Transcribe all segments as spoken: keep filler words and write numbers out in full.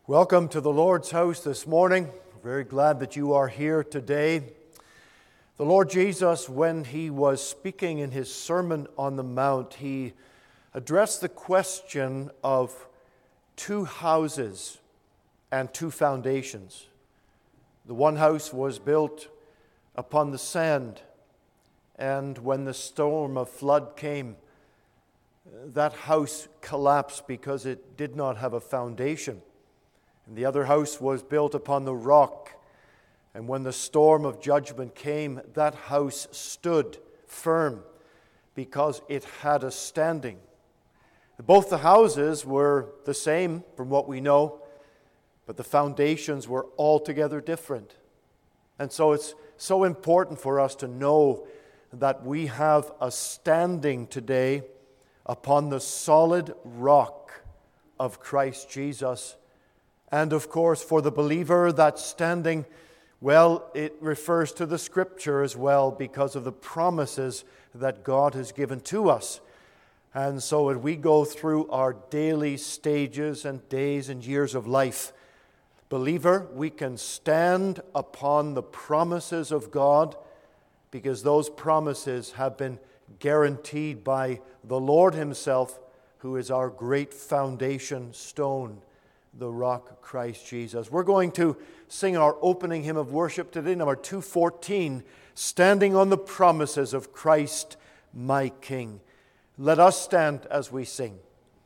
Welcome to the Lord's house this morning. Very glad that you are here today. The Lord Jesus, when he was speaking in his Sermon on the Mount, he addressed the question of two houses and two foundations. The one house was built upon the sand, and when the storm of flood came, that house collapsed because it did not have a foundation. And the other house was built upon the rock. And when the storm of judgment came, that house stood firm because it had a standing. Both the houses were the same from what we know, but the foundations were altogether different. And so it's so important for us to know that we have a standing today upon the solid rock of Christ Jesus. And of course, for the believer, that standing, well, it refers to the Scripture as well because of the promises that God has given to us. And so as we go through our daily stages and days and years of life, believer, we can stand upon the promises of God because those promises have been guaranteed by the Lord Himself, who is our great foundation stone, the rock Christ Jesus. We're going to sing our opening hymn of worship today, number two fourteen, Standing on the Promises of Christ my King. Let us stand as we sing.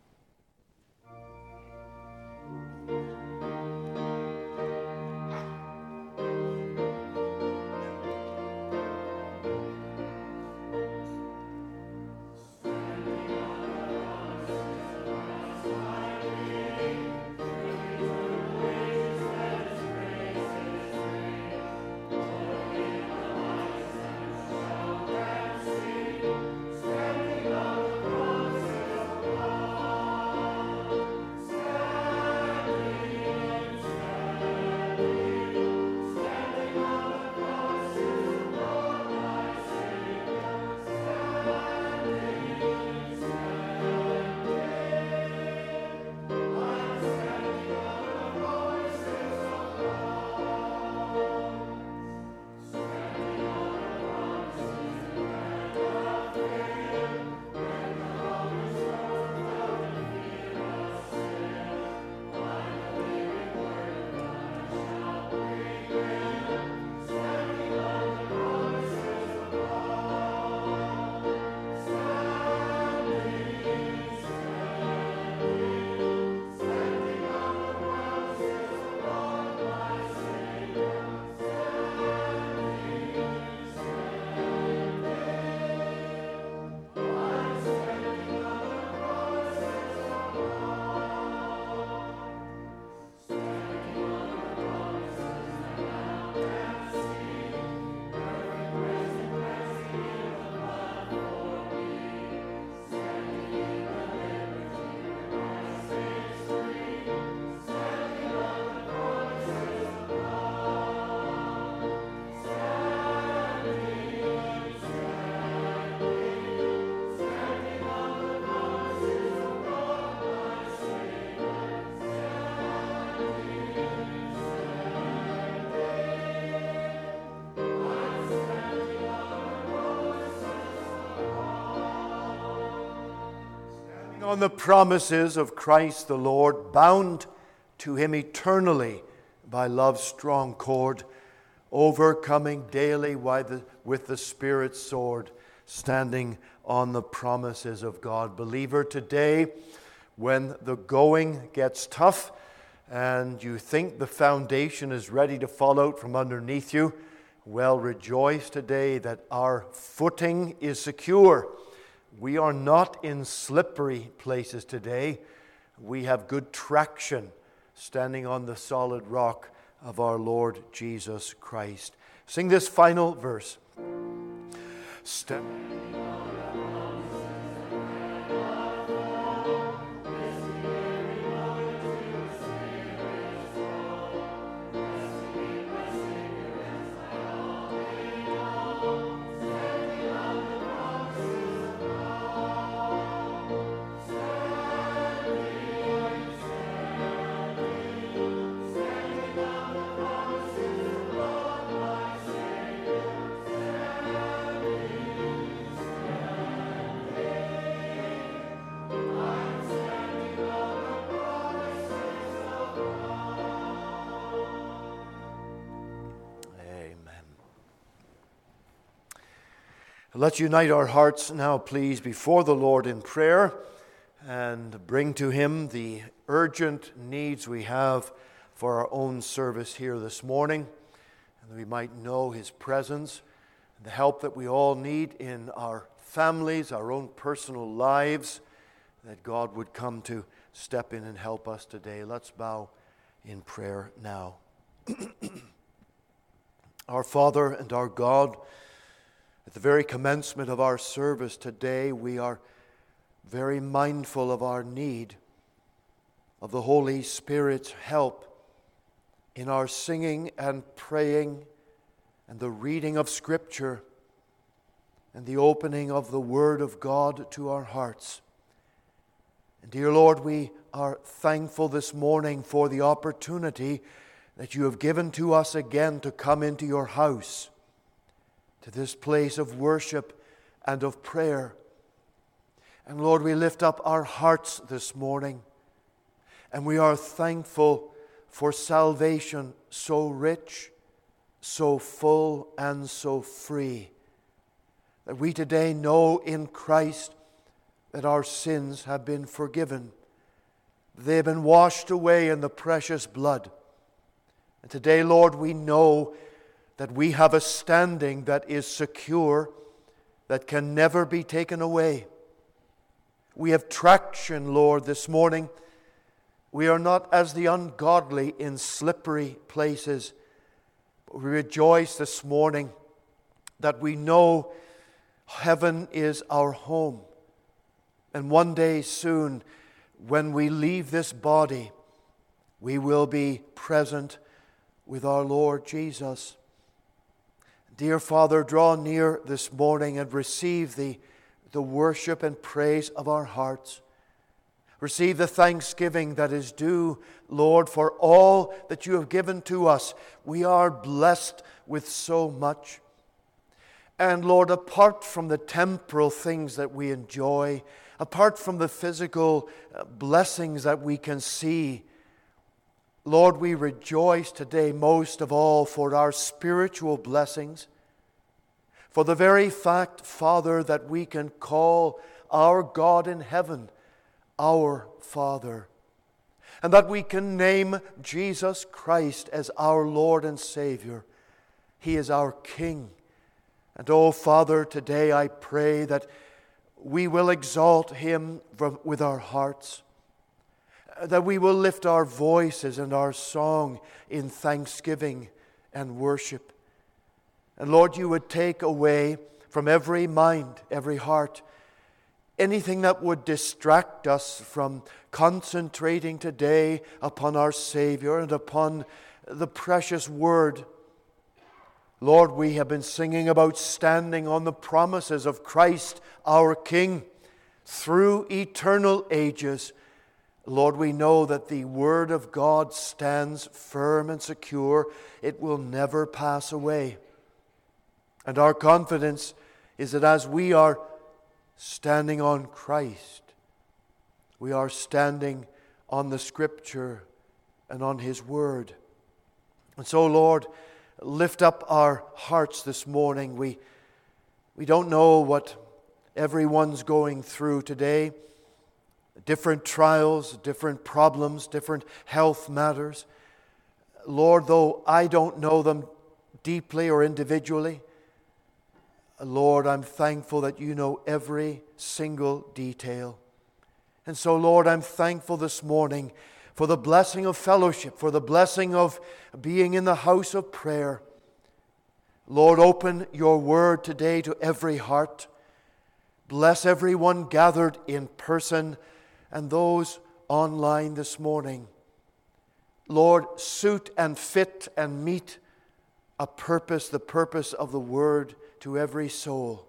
On the promises of Christ the Lord, bound to Him eternally by love's strong cord, overcoming daily with the Spirit's sword, standing on the promises of God. Believer, today, when the going gets tough and you think the foundation is ready to fall out from underneath you, well, rejoice today that our footing is secure. We are not in slippery places today. We have good traction standing on the solid rock of our Lord Jesus Christ. Sing this final verse. Stand- Let's unite our hearts now, please, before the Lord in prayer and bring to Him the urgent needs we have for our own service here this morning, and that we might know His presence and the help that we all need in our families, our own personal lives, that God would come to step in and help us today. Let's bow in prayer now. Our Father and our God, at the very commencement of our service today, we are very mindful of our need of the Holy Spirit's help in our singing and praying and the reading of Scripture and the opening of the Word of God to our hearts. And dear Lord, we are thankful this morning for the opportunity that you have given to us again to come into your house, to this place of worship and of prayer. And Lord, we lift up our hearts this morning, and we are thankful for salvation so rich, so full, and so free, that we today know in Christ that our sins have been forgiven. They have been washed away in the precious blood. And today, Lord, we know that we have a standing that is secure, that can never be taken away. We have traction, Lord, this morning. We are not as the ungodly in slippery places, but we rejoice this morning that we know heaven is our home. And one day soon, when we leave this body, we will be present with our Lord Jesus. Dear Father, draw near this morning and receive the, the worship and praise of our hearts. Receive the thanksgiving that is due, Lord, for all that you have given to us. We are blessed with so much. And Lord, apart from the temporal things that we enjoy, apart from the physical blessings that we can see, Lord, we rejoice today most of all for our spiritual blessings, for the very fact, Father, that we can call our God in heaven our Father, and that we can name Jesus Christ as our Lord and Savior. He is our King. And oh, Father, today I pray that we will exalt Him with our hearts, that we will lift our voices and our song in thanksgiving and worship. And Lord, you would take away from every mind, every heart, anything that would distract us from concentrating today upon our Savior and upon the precious Word. Lord, we have been singing about standing on the promises of Christ our King through eternal ages. Lord, we know that the Word of God stands firm and secure. It will never pass away. And our confidence is that as we are standing on Christ, we are standing on the Scripture and on His Word. And so, Lord, lift up our hearts this morning. We, we don't know what everyone's going through today. Different trials, different problems, different health matters. Lord, though I don't know them deeply or individually, Lord, I'm thankful that you know every single detail. And so, Lord, I'm thankful this morning for the blessing of fellowship, for the blessing of being in the house of prayer. Lord, open your word today to every heart. Bless everyone gathered in person and those online this morning. Lord, suit and fit and meet a purpose, the purpose of the word to every soul.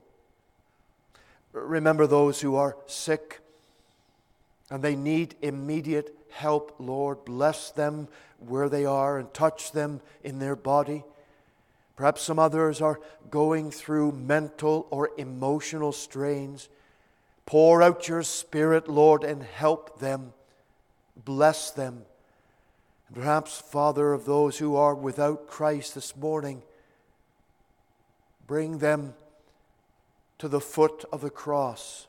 Remember those who are sick and they need immediate help, Lord. Bless them where they are and touch them in their body. Perhaps some others are going through mental or emotional strains. Pour out your Spirit, Lord, and help them. Bless them. And perhaps, Father, of those who are without Christ this morning, bring them to the foot of the cross,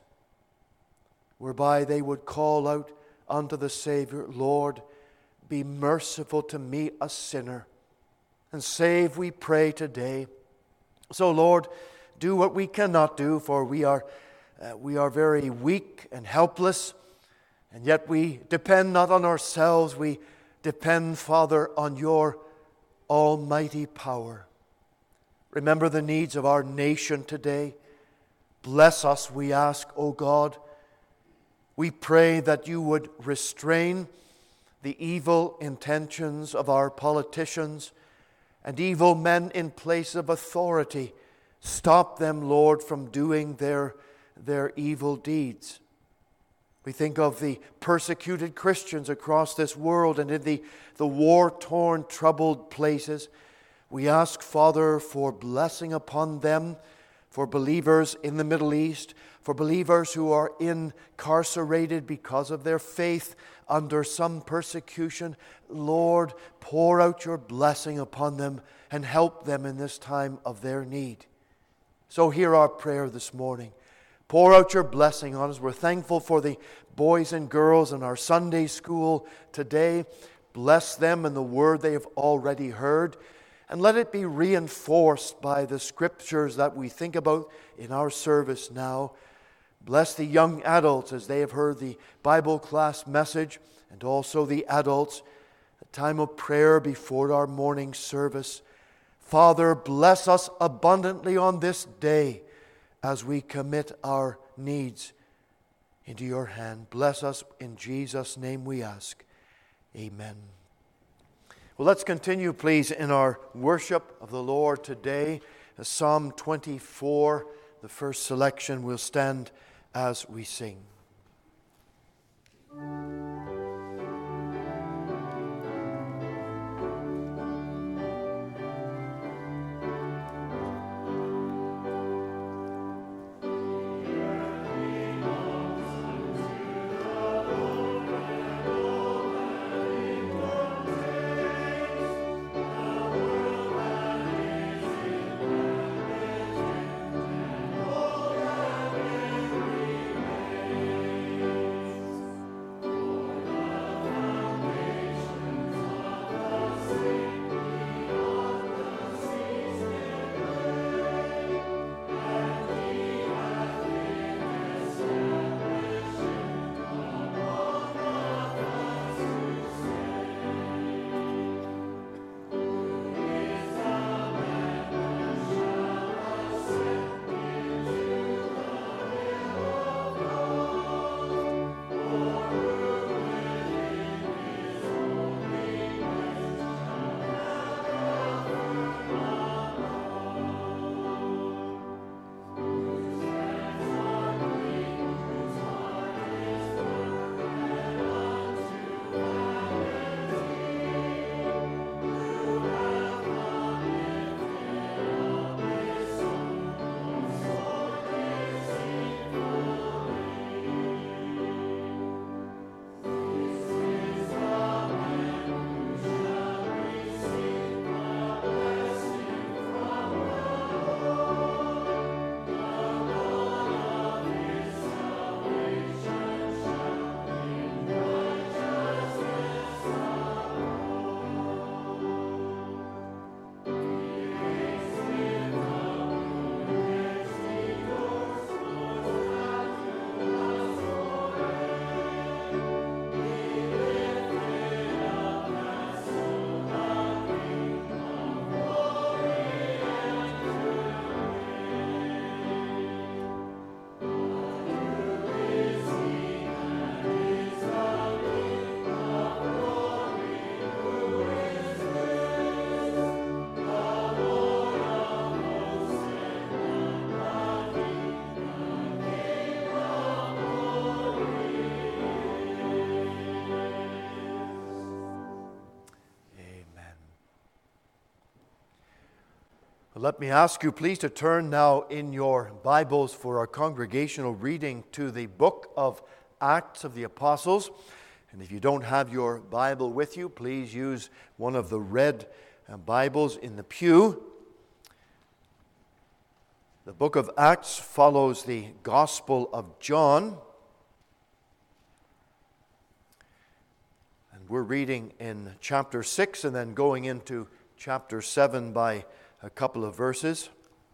whereby they would call out unto the Savior, Lord, be merciful to me, a sinner, and save, we pray today. So, Lord, do what we cannot do, for we are, uh, we are very weak and helpless, and yet we depend not on ourselves, we depend, Father, on your almighty power. Remember the needs of our nation today. Bless us, we ask, O God. We pray that you would restrain the evil intentions of our politicians and evil men in place of authority. Stop them, Lord, from doing their, their evil deeds. We think of the persecuted Christians across this world and in the, the war-torn, troubled places. We ask, Father, for blessing upon them, for believers in the Middle East, for believers who are incarcerated because of their faith under some persecution. Lord, pour out your blessing upon them and help them in this time of their need. So hear our prayer this morning. Pour out your blessing on us. We're thankful for the boys and girls in our Sunday school today. Bless them and the word they have already heard. And let it be reinforced by the scriptures that we think about in our service now. Bless the young adults as they have heard the Bible class message, and also the adults, a time of prayer before our morning service. Father, bless us abundantly on this day as we commit our needs into your hand. Bless us in Jesus' name we ask. Amen. Well, let's continue, please, in our worship of the Lord today. Psalm twenty-four, the first selection. We'll stand as we sing. Let me ask you, please, to turn now in your Bibles for our congregational reading to the book of Acts of the Apostles. And if you don't have your Bible with you, please use one of the red Bibles in the pew. The book of Acts follows the Gospel of John. And we're reading in chapter six and then going into chapter seven by a couple of verses.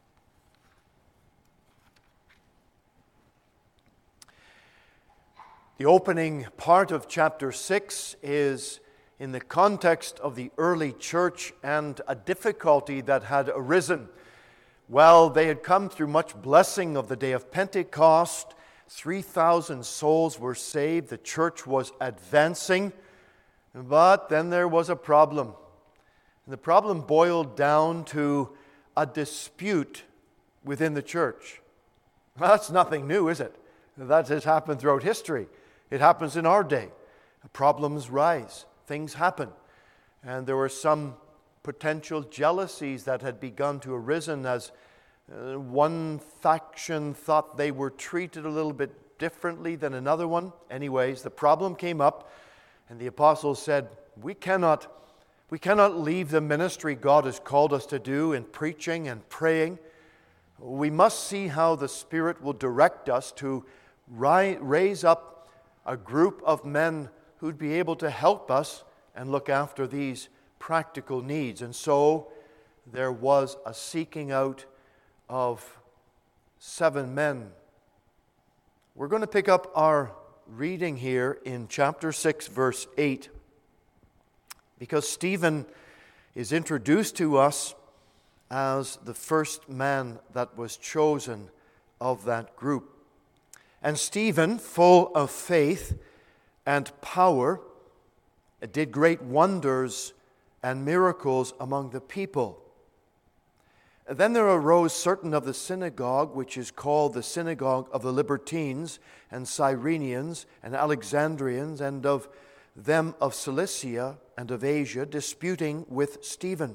The opening part of chapter six is in the context of the early church and a difficulty that had arisen. Well, they had come through much blessing of the day of Pentecost. three thousand souls were saved. The church was advancing. But then there was a problem. And the problem boiled down to a dispute within the church. Well, that's nothing new, is it? That has happened throughout history. It happens in our day. Problems rise. Things happen. And there were some potential jealousies that had begun to arisen as uh, one faction thought they were treated a little bit differently than another one. Anyways, the problem came up, and the apostles said, we cannot, we cannot leave the ministry God has called us to do in preaching and praying. We must see how the Spirit will direct us to ri- raise up a group of men who'd be able to help us and look after these practical needs. And so there was a seeking out of seven men. We're going to pick up our reading here in chapter six, verse eight, because Stephen is introduced to us as the first man that was chosen of that group. And Stephen, full of faith and power, did great wonders and miracles among the people. Then there arose certain of the synagogue, which is called the synagogue of the Libertines and Cyrenians and Alexandrians, and of them of Cilicia and of Asia, disputing with Stephen.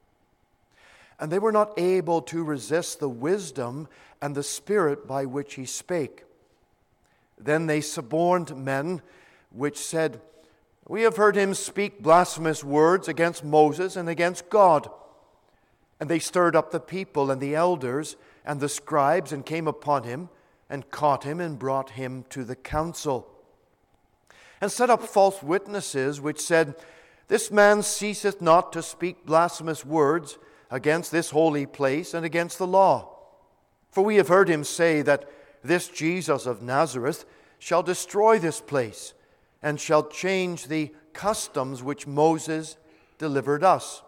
And they were not able to resist the wisdom and the spirit by which he spake. Then they suborned men, which said, we have heard him speak blasphemous words against Moses and against God. And they stirred up the people and the elders and the scribes, and came upon him, and caught him, and brought him to the council. And set up false witnesses, which said, this man ceaseth not to speak blasphemous words against this holy place and against the law. For we have heard him say that this Jesus of Nazareth shall destroy this place, and shall change the customs which Moses delivered us.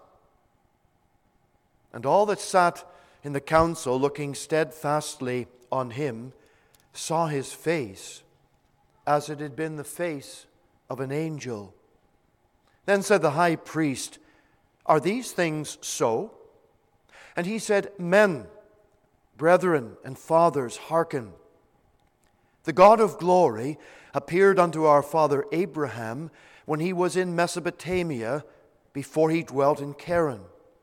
And all that sat in the council, looking steadfastly on him, saw his face as it had been the face of an angel. Then said the high priest, are these things so? And he said, men, brethren, and fathers, hearken. The God of glory appeared unto our father Abraham when he was in Mesopotamia, before he dwelt in Charan,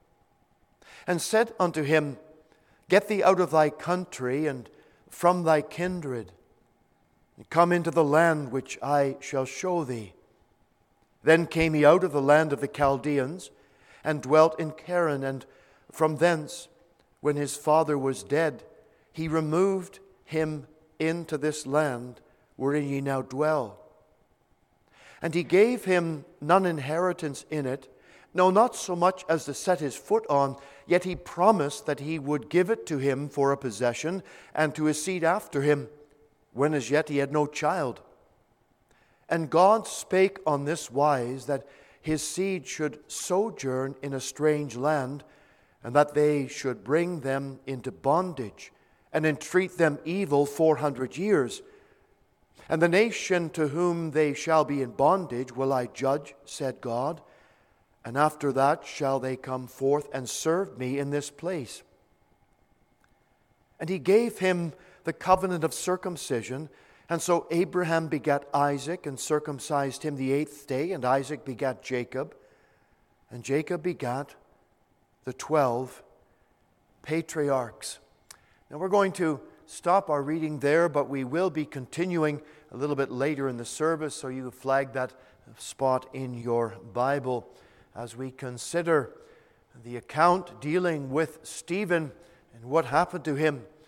and said unto him, get thee out of thy country and from thy kindred, and come into the land which I shall show thee. Then came he out of the land of the Chaldeans, and dwelt in Charan, and from thence, when his father was dead, he removed him into this land wherein ye now dwell. And he gave him none inheritance in it, no, not so much as to set his foot on, yet he promised that he would give it to him for a possession, and to his seed after him, when as yet he had no child. And God spake on this wise, that his seed should sojourn in a strange land, and that they should bring them into bondage, and entreat them evil four hundred years. And the nation to whom they shall be in bondage will I judge, said God, and after that shall they come forth and serve me in this place. And he gave him the covenant of circumcision, and so Abraham begat Isaac, and circumcised him the eighth day, and Isaac begat Jacob, and Jacob begat the twelve patriarchs. Now we're going to stop our reading there, but we will be continuing a little bit later in the service, so you flag that spot in your Bible as we consider the account dealing with Stephen and what happened to him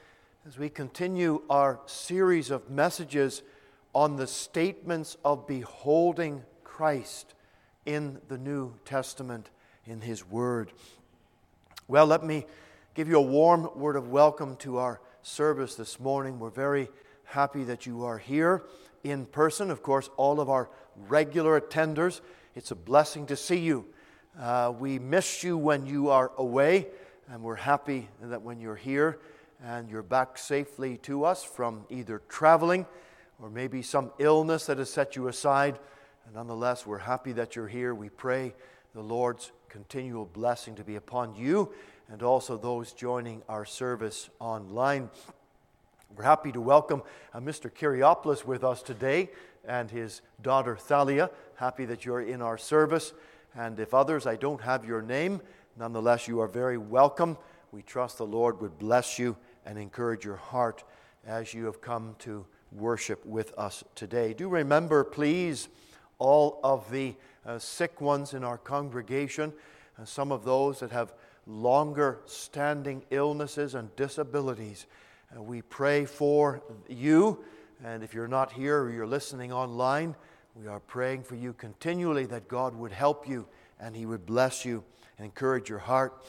as we continue our series of messages on the statements of beholding Christ in the New Testament, in His Word. Well, let me give you a warm word of welcome to our service this morning. We're very happy that you are here in person. Of course, all of our regular attenders, it's a blessing to see you. Uh, we miss you when you are away, and we're happy that when you're here and you're back safely to us from either traveling or maybe some illness that has set you aside. And nonetheless, we're happy that you're here. We pray the Lord's continual blessing to be upon you and also those joining our service online. We're happy to welcome uh, Mister Kyriopoulos with us today and his daughter Thalia. Happy that you're in our service. And if others, I don't have your name, nonetheless, you are very welcome. We trust the Lord would bless you and encourage your heart as you have come to worship with us today. Do remember, please, all of the uh, sick ones in our congregation, uh, some of those that have longer standing illnesses and disabilities. Uh, we pray for you, and if you're not here or you're listening online, we are praying for you continually that God would help you and He would bless you and encourage your heart.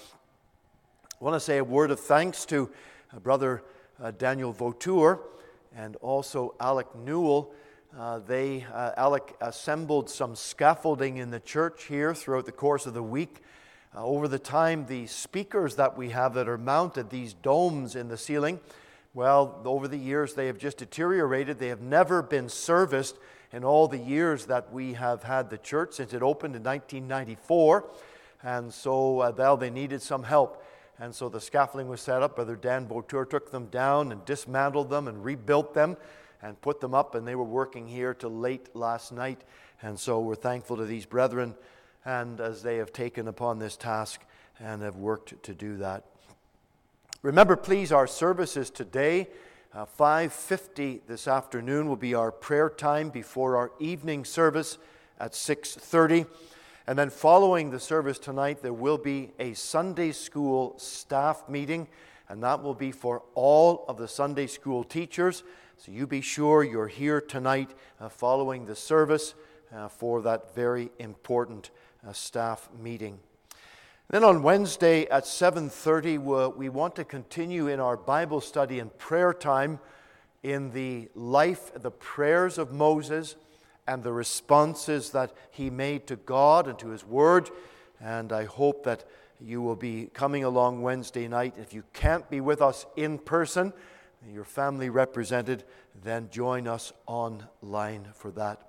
I want to say a word of thanks to uh, Brother uh, Daniel Vautour and also Alec Newell. Uh, they, uh, Alec assembled some scaffolding in the church here throughout the course of the week. Uh, over the time, the speakers that we have that are mounted, these domes in the ceiling, well, over the years they have just deteriorated. They have never been serviced in all the years that we have had the church since it opened in nineteen ninety-four. And so, uh, well, they needed some help. And so the scaffolding was set up. Brother Dan Vautour took them down and dismantled them and rebuilt them and put them up. And they were working here till late last night. And so we're thankful to these brethren and as they have taken upon this task and have worked to do that. Remember, please, our services today, uh, five fifty this afternoon will be our prayer time before our evening service at six thirty. And then following the service tonight, there will be a Sunday school staff meeting, and that will be for all of the Sunday school teachers. So you be sure you're here tonight uh, following the service uh, for that very important uh, staff meeting. Then on Wednesday at seven thirty, we want to continue in our Bible study and prayer time in the life, the prayers of Moses, and the responses that he made to God and to His Word. And I hope that you will be coming along Wednesday night. If you can't be with us in person, your family represented, then join us online for that.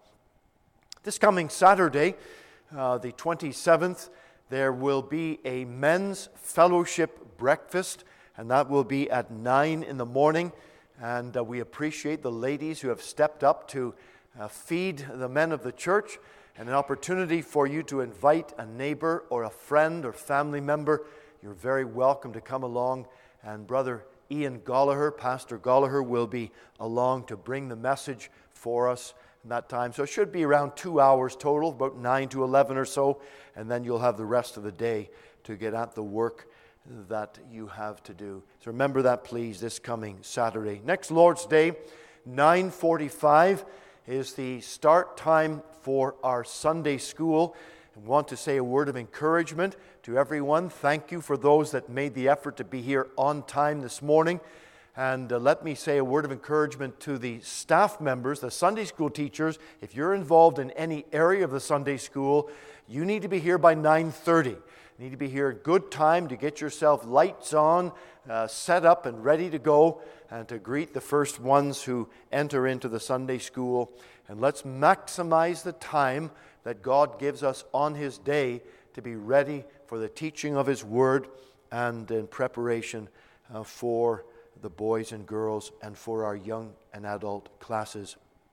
This coming Saturday, uh, the twenty-seventh, there will be a men's fellowship breakfast, and that will be at nine in the morning. And uh, we appreciate the ladies who have stepped up to Uh, feed the men of the church, and an opportunity for you to invite a neighbor or a friend or family member. You're very welcome to come along, and Brother Ian Gollaher, Pastor Gollaher, will be along to bring the message for us in that time. So it should be around two hours total, about nine to eleven or so, and then you'll have the rest of the day to get at the work that you have to do. So remember that, please, this coming Saturday. Next Lord's Day, nine forty-five, is the start time for our Sunday school. I want to say a word of encouragement to everyone. Thank you for those that made the effort to be here on time this morning. And uh, let me say a word of encouragement to the staff members, the Sunday school teachers. If you're involved in any area of the Sunday school, you need to be here by nine thirty. You need to be here in good time to get yourself lights on, uh, set up and ready to go, and to greet the first ones who enter into the Sunday school. And let's maximize the time that God gives us on His day to be ready for the teaching of His Word and in preparation uh, for the boys and girls and for our young and adult classes.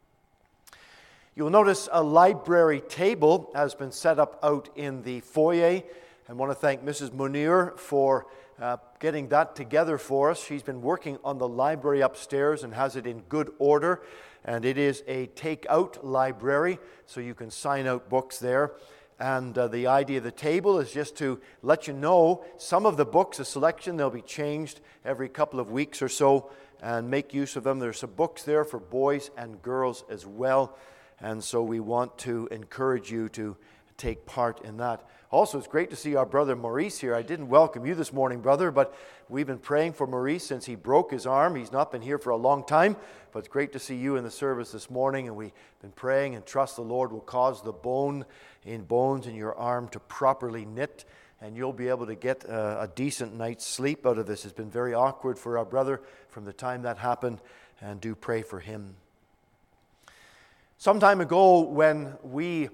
You'll notice a library table has been set up out in the foyer. I want to thank Missus Munir for uh, getting that together for us. She's been working on the library upstairs and has it in good order. And it is a take-out library, so you can sign out books there. And uh, the idea of the table is just to let you know some of the books, a selection, they'll be changed every couple of weeks or so, and make use of them. There's some books there for boys and girls as well. And so we want to encourage you to take part in that. Also, it's great to see our brother Maurice here. I didn't welcome you this morning, brother, but we've been praying for Maurice since he broke his arm. He's not been here for a long time, but it's great to see you in the service this morning. And we've been praying and trust the Lord will cause the bone in bones in your arm to properly knit, and you'll be able to get a, a decent night's sleep out of this. It's been very awkward for our brother from the time that happened, and do pray for him. Some time ago, when we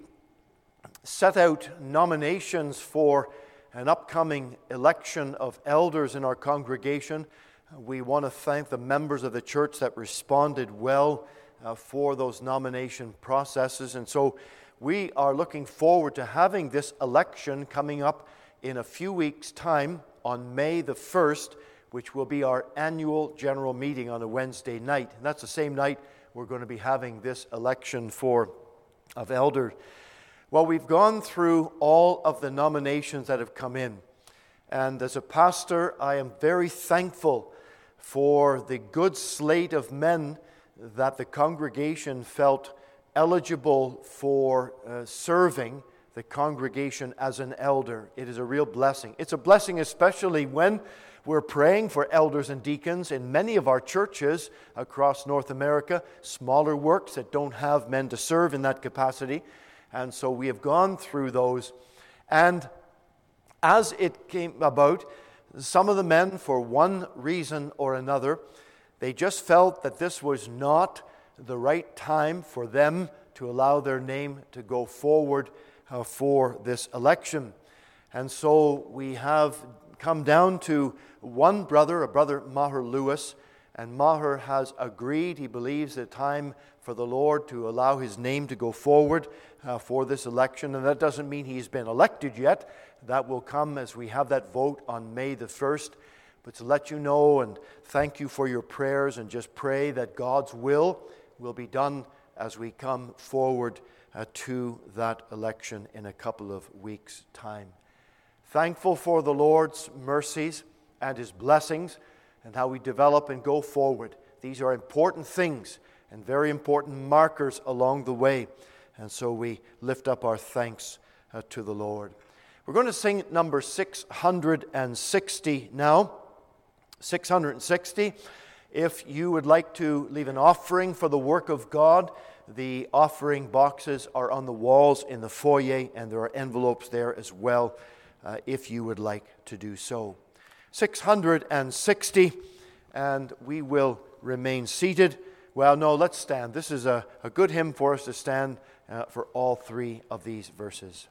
set out nominations for an upcoming election of elders in our congregation, we want to thank the members of the church that responded well uh, for those nomination processes. And so we are looking forward to having this election coming up in a few weeks' time on May the first, which will be our annual general meeting on a Wednesday night. And that's the same night we're going to be having this election for of elders. Well, we've gone through all of the nominations that have come in. And as a pastor, I am very thankful for the good slate of men that the congregation felt eligible for uh, serving the congregation as an elder. It is a real blessing. It's a blessing especially when we're praying for elders and deacons in many of our churches across North America, smaller works that don't have men to serve in that capacity. And so we have gone through those. And as it came about, some of the men, for one reason or another, they just felt that this was not the right time for them to allow their name to go forward uh, for this election. And so we have come down to one brother, a brother Maher Lewis, and Maher has agreed. He believes the time for the Lord to allow his name to go forward uh, for this election. And that doesn't mean he's been elected yet. That will come as we have that vote on May the first. But to let you know and thank you for your prayers, and just pray that God's will will be done as we come forward uh, to that election in a couple of weeks' time. Thankful for the Lord's mercies and His blessings and how we develop and go forward. These are important things and very important markers along the way. And so we lift up our thanks uh, to the Lord. We're going to sing number six hundred sixty now. six hundred sixty. If you would like to leave an offering for the work of God, the offering boxes are on the walls in the foyer, and there are envelopes there as well uh, if you would like to do so. six hundred sixty, and we will remain seated. Well, no, let's stand. This is a, a good hymn for us to stand uh, for all three of these verses.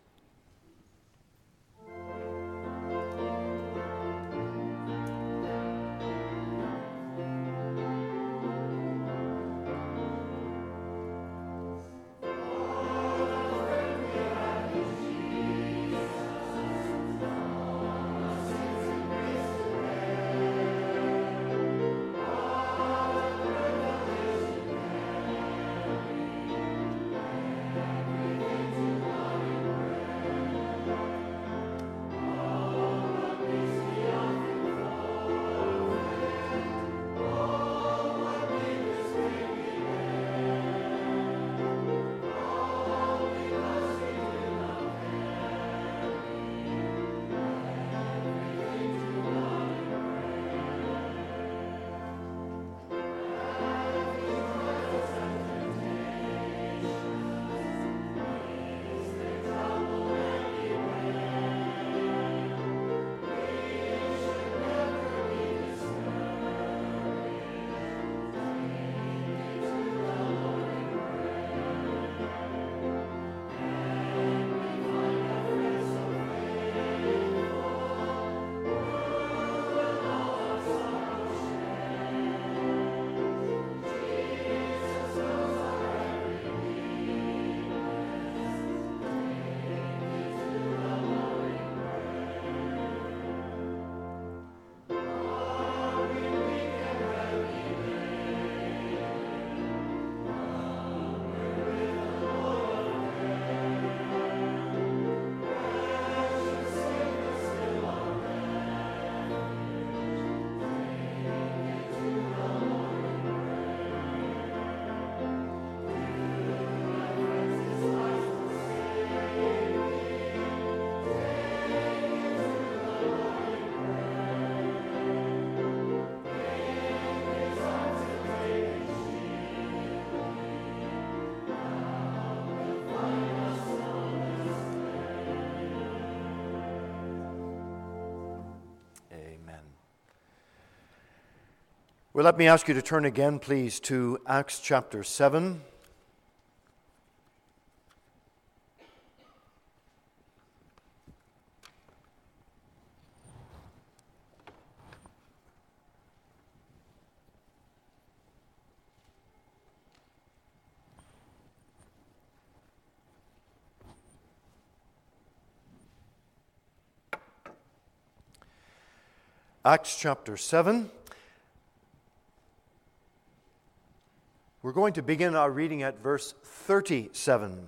Well, let me ask you to turn again, please, to Acts chapter seven. Acts chapter seven. We're going to begin our reading at verse thirty-seven.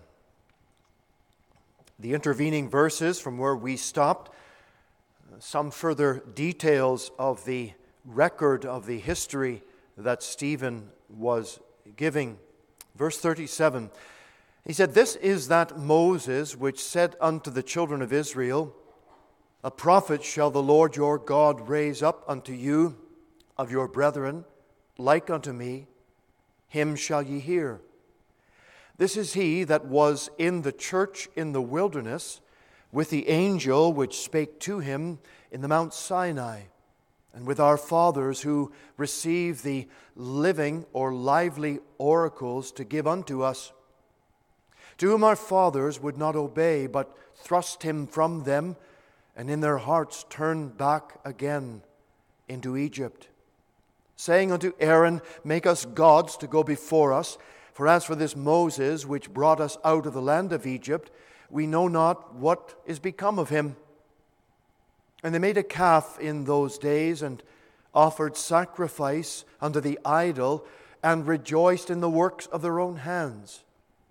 The intervening verses from where we stopped, some further details of the record of the history that Stephen was giving. Verse thirty-seven, he said, "This is that Moses which said unto the children of Israel, A prophet shall the Lord your God raise up unto you of your brethren, like unto me. Him shall ye hear. This is he that was in the church in the wilderness with the angel which spake to him in the Mount Sinai, and with our fathers who received the living or lively oracles to give unto us, to whom our fathers would not obey, but thrust him from them, and in their hearts turned back again into Egypt, saying unto Aaron, Make us gods to go before us. For as for this Moses, which brought us out of the land of Egypt, we know not what is become of him. And they made a calf in those days, and offered sacrifice unto the idol, and rejoiced in the works of their own hands.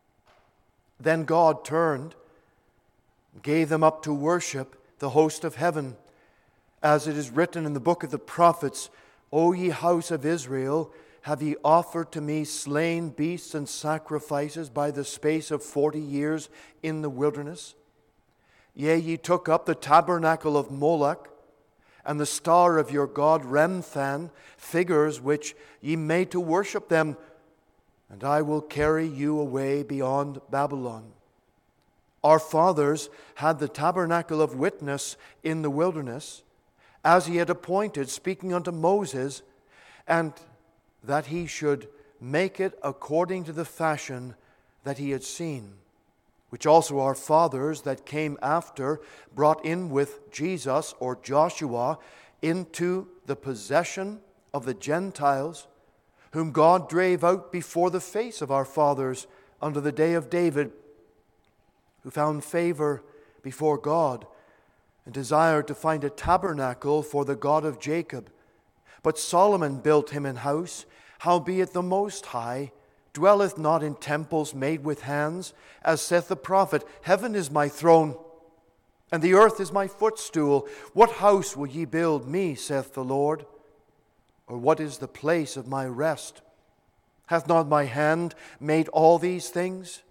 Then God turned, gave them up to worship the host of heaven, as it is written in the book of the prophets, O ye house of Israel, have ye offered to me slain beasts and sacrifices by the space of forty years in the wilderness? Yea, ye took up the tabernacle of Moloch, and the star of your god Remphan, figures which ye made to worship them, and I will carry you away beyond Babylon. Our fathers had the tabernacle of witness in the wilderness, as he had appointed, speaking unto Moses, and that he should make it according to the fashion that he had seen, which also our fathers that came after brought in with Jesus, or Joshua, into the possession of the Gentiles, whom God drave out before the face of our fathers unto the day of David, who found favor before God, and desired to find a tabernacle for the God of Jacob. But Solomon built him an house, howbeit the Most High dwelleth not in temples made with hands, as saith the prophet, Heaven is my throne, and the earth is my footstool. What house will ye build me, saith the Lord? Or what is the place of my rest? Hath not my hand made all these things?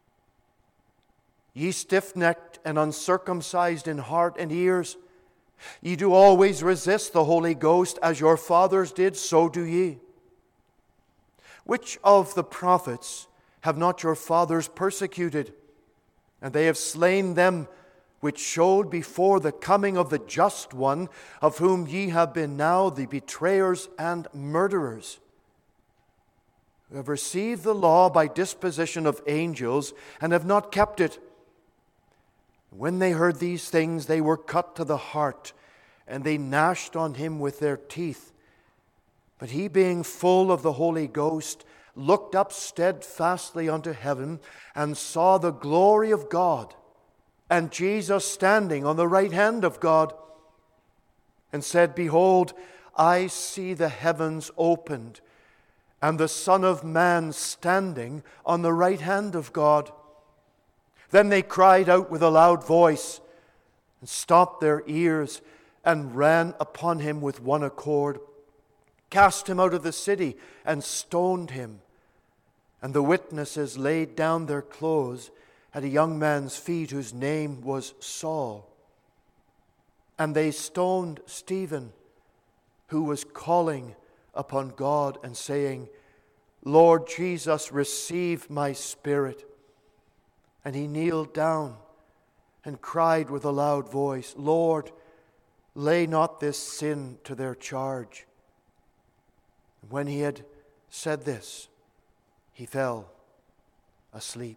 Ye stiff-necked and uncircumcised in heart and ears, ye do always resist the Holy Ghost, as your fathers did, so do ye. Which of the prophets have not your fathers persecuted? And they have slain them which showed before the coming of the just one, of whom ye have been now the betrayers and murderers, who have received the law by disposition of angels, and have not kept it. When they heard these things, they were cut to the heart, and they gnashed on him with their teeth. But he, being full of the Holy Ghost, looked up steadfastly unto heaven, and saw the glory of God, and Jesus standing on the right hand of God, and said, Behold, I see the heavens opened, and the Son of Man standing on the right hand of God. Then they cried out with a loud voice, and stopped their ears, and ran upon him with one accord, cast him out of the city, and stoned him. And the witnesses laid down their clothes at a young man's feet, whose name was Saul. And they stoned Stephen, who was calling upon God and saying, Lord Jesus, receive my spirit. And he kneeled down and cried with a loud voice, Lord, lay not this sin to their charge. When he had said this, he fell asleep.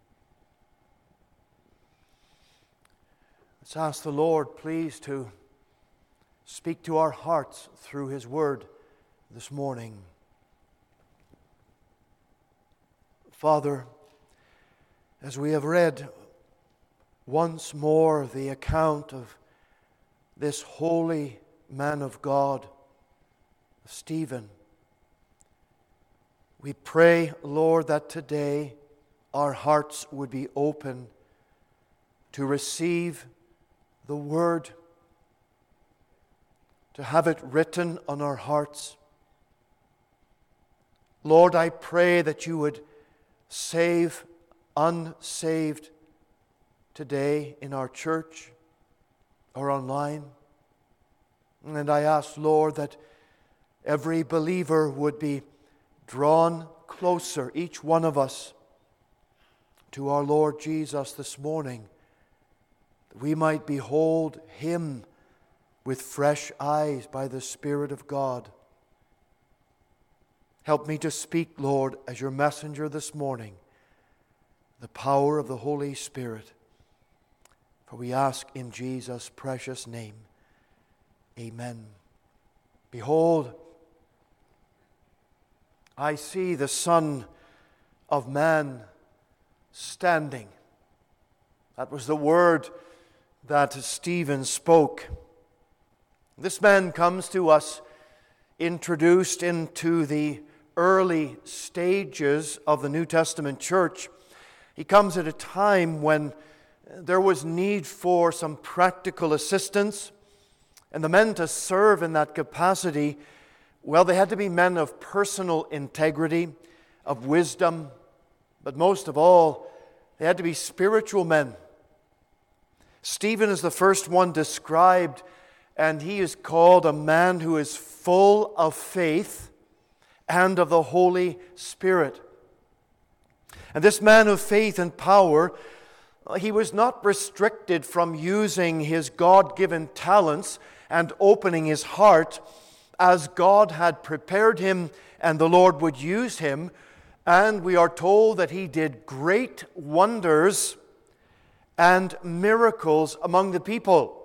Let's ask the Lord, please, to speak to our hearts through His Word this morning. Father, as we have read once more the account of this holy man of God, Stephen, we pray, Lord, that today our hearts would be open to receive the Word, to have it written on our hearts. Lord, I pray that you would save unsaved today in our church or online. And I ask, Lord, that every believer would be drawn closer, each one of us, to our Lord Jesus this morning, that we might behold Him with fresh eyes by the Spirit of God. Help me to speak, Lord, as your messenger this morning, the power of the Holy Spirit. For we ask in Jesus' precious name. Amen. Behold, I see the Son of Man standing. That was the word that Stephen spoke. This man comes to us introduced into the early stages of the New Testament church. He comes at a time when there was need for some practical assistance, and the men to serve in that capacity, well, they had to be men of personal integrity, of wisdom, but most of all, they had to be spiritual men. Stephen is the first one described, and he is called a man who is full of faith and of the Holy Spirit. And this man of faith and power, he was not restricted from using his God-given talents and opening his heart as God had prepared him and the Lord would use him. And we are told that he did great wonders and miracles among the people.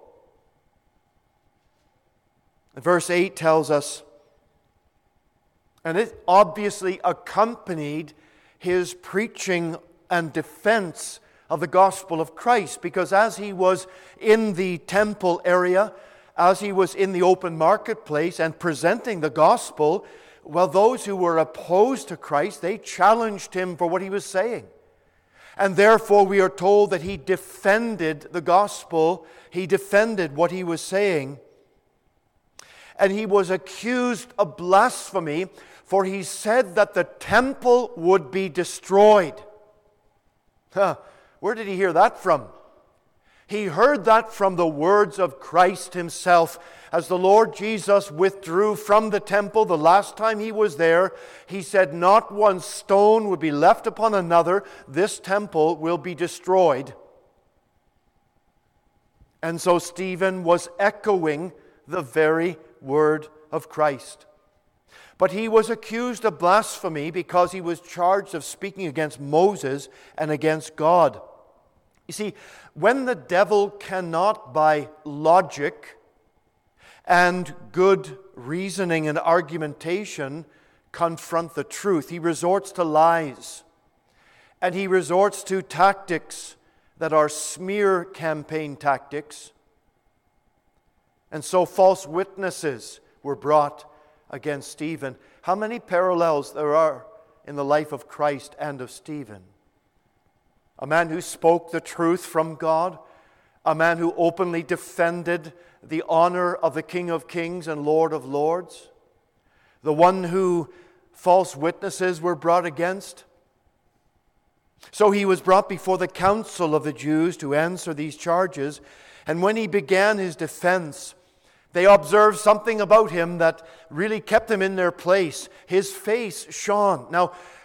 Verse eight tells us, and it obviously accompanied his preaching and defense of the gospel of Christ, because as he was in the temple area, as he was in the open marketplace and presenting the gospel, well, those who were opposed to Christ, they challenged him for what he was saying. And therefore we are told that he defended the gospel, he defended what he was saying. And he was accused of blasphemy, for he said that the temple would be destroyed. Huh. Where did he hear that from? He heard that from the words of Christ himself. As the Lord Jesus withdrew from the temple the last time he was there, he said, "Not one stone would be left upon another. This temple will be destroyed." And so Stephen was echoing the very word of Christ. But he was accused of blasphemy because he was charged of speaking against Moses and against God. You see, when the devil cannot by logic and good reasoning and argumentation confront the truth, he resorts to lies. And he resorts to tactics that are smear campaign tactics. And so false witnesses were brought against Stephen. How many parallels there are in the life of Christ and of Stephen? A man who spoke the truth from God, a man who openly defended the honor of the King of Kings and Lord of Lords, the one who false witnesses were brought against. So he was brought before the council of the Jews to answer these charges, and when he began his defense, they observed something about him that really kept him in their place. His face shone. Now,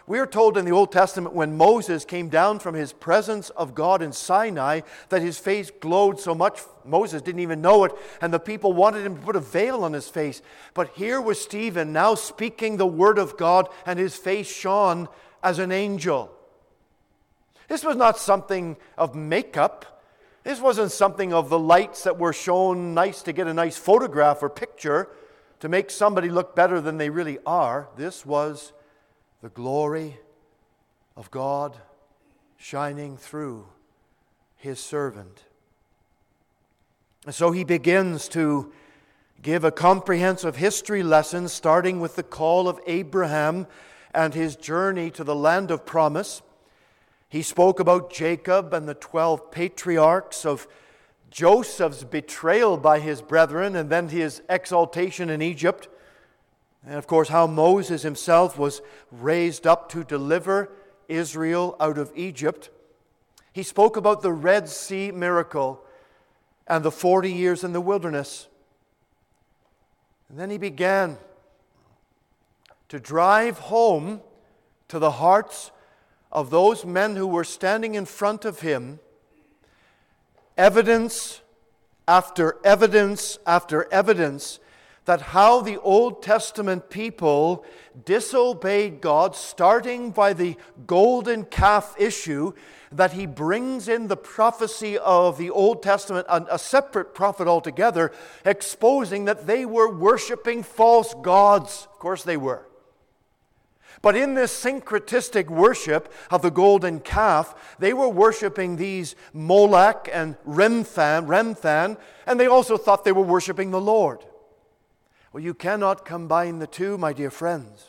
we are told in the Old Testament when Moses came down from his presence of God in Sinai that his face glowed so much Moses didn't even know it, and the people wanted him to put a veil on his face. But here was Stephen now speaking the word of God, and his face shone as an angel. This was not something of makeup. This wasn't something of the lights that were shown nice to get a nice photograph or picture to make somebody look better than they really are. This was the glory of God shining through his servant. And so he begins to give a comprehensive history lesson, starting with the call of Abraham and his journey to the land of promise. He spoke about Jacob and the twelve patriarchs, of Joseph's betrayal by his brethren and then his exaltation in Egypt. And of course, how Moses himself was raised up to deliver Israel out of Egypt. He spoke about the Red Sea miracle and the forty years in the wilderness. And then he began to drive home to the hearts of those men who were standing in front of him evidence after evidence after evidence that how the Old Testament people disobeyed God, starting by the golden calf issue, that he brings in the prophecy of the Old Testament, a separate prophet altogether, exposing that they were worshiping false gods. Of course they were. But in this syncretistic worship of the golden calf, they were worshiping these Molech and Remphan, Remphan, and they also thought they were worshiping the Lord. Well, you cannot combine the two, my dear friends.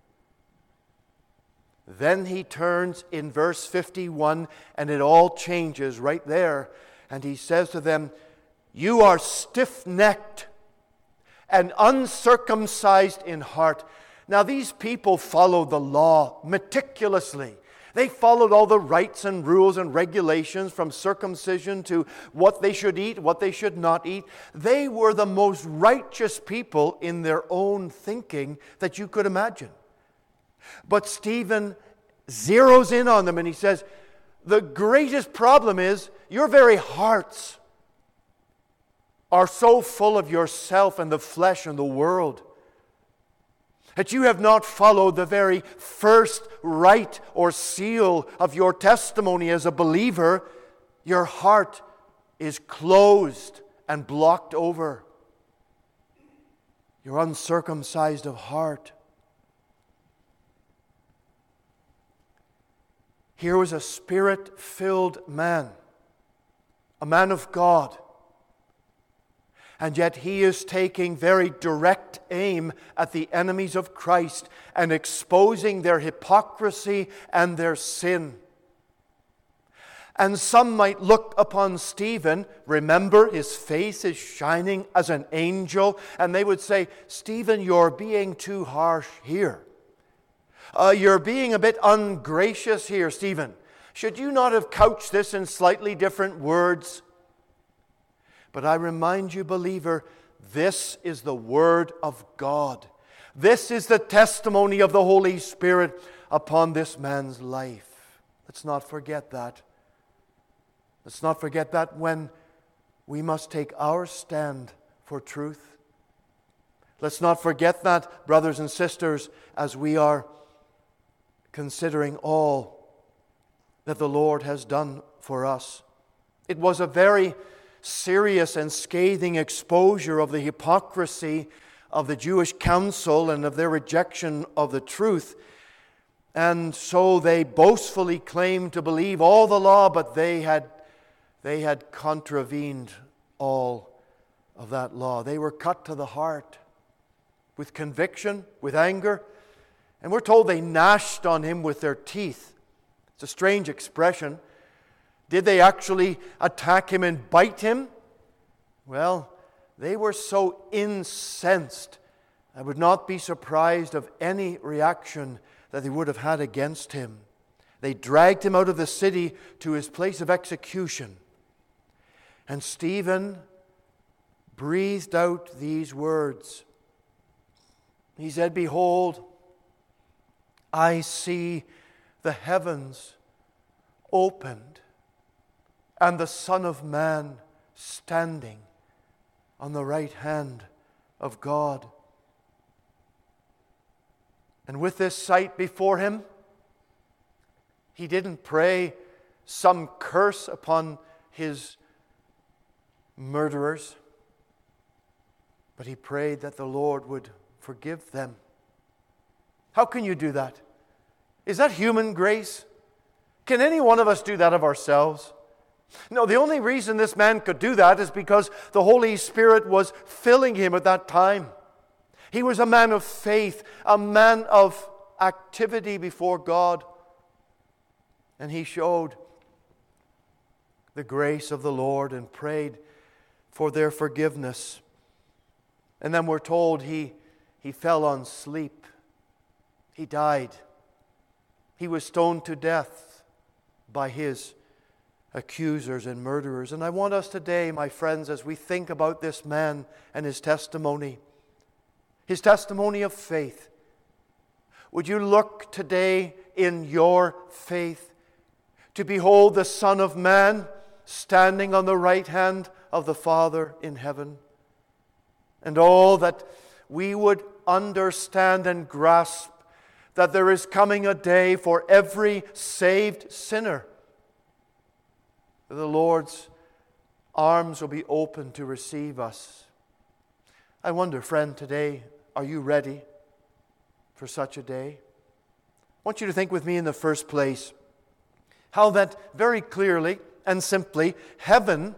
Then he turns in verse fifty-one, and it all changes right there. And he says to them, "You are stiff-necked and uncircumcised in heart." Now, these people followed the law meticulously. They followed all the rites and rules and regulations, from circumcision to what they should eat, what they should not eat. They were the most righteous people in their own thinking that you could imagine. But Stephen zeroes in on them and he says, the greatest problem is your very hearts are so full of yourself and the flesh and the world that you have not followed the very first rite or seal of your testimony as a believer. Your heart is closed and blocked over. You're uncircumcised of heart. Here was a Spirit-filled man, a man of God. And yet he is taking very direct aim at the enemies of Christ and exposing their hypocrisy and their sin. And some might look upon Stephen, remember his face is shining as an angel, and they would say, Stephen, you're being too harsh here. Uh, you're being a bit ungracious here, Stephen. Should you not have couched this in slightly different words? But I remind you, believer, this is the Word of God. This is the testimony of the Holy Spirit upon this man's life. Let's not forget that. Let's not forget that when we must take our stand for truth. Let's not forget that, brothers and sisters, as we are considering all that the Lord has done for us. It was a very serious and scathing exposure of the hypocrisy of the Jewish council and of their rejection of the truth. And so they boastfully claimed to believe all the law, but they had, they had contravened all of that law. They were cut to the heart with conviction, with anger. And we're told they gnashed on him with their teeth. It's a strange expression. Did they actually attack him and bite him? Well, they were so incensed. I would not be surprised of any reaction that they would have had against him. They dragged him out of the city to his place of execution. And Stephen breathed out these words. He said, "Behold, I see the heavens opened and the Son of Man standing on the right hand of God. And with this sight before him, he didn't pray some curse upon his murderers, but he prayed that the Lord would forgive them. How can you do that? Is that human grace? Can any one of us do that of ourselves? No, the only reason this man could do that is because the Holy Spirit was filling him at that time. He was a man of faith, a man of activity before God. And he showed the grace of the Lord and prayed for their forgiveness. And then we're told he, he fell on sleep. He died. He was stoned to death by his accusers and murderers. And I want us today, my friends, as we think about this man and his testimony, his testimony of faith, would you look today in your faith to behold the Son of Man standing on the right hand of the Father in heaven? And all that we would understand and grasp that there is coming a day for every saved sinner. The Lord's arms will be open to receive us. I wonder, friend, today, are you ready for such a day? I want you to think with me in the first place how that very clearly and simply heaven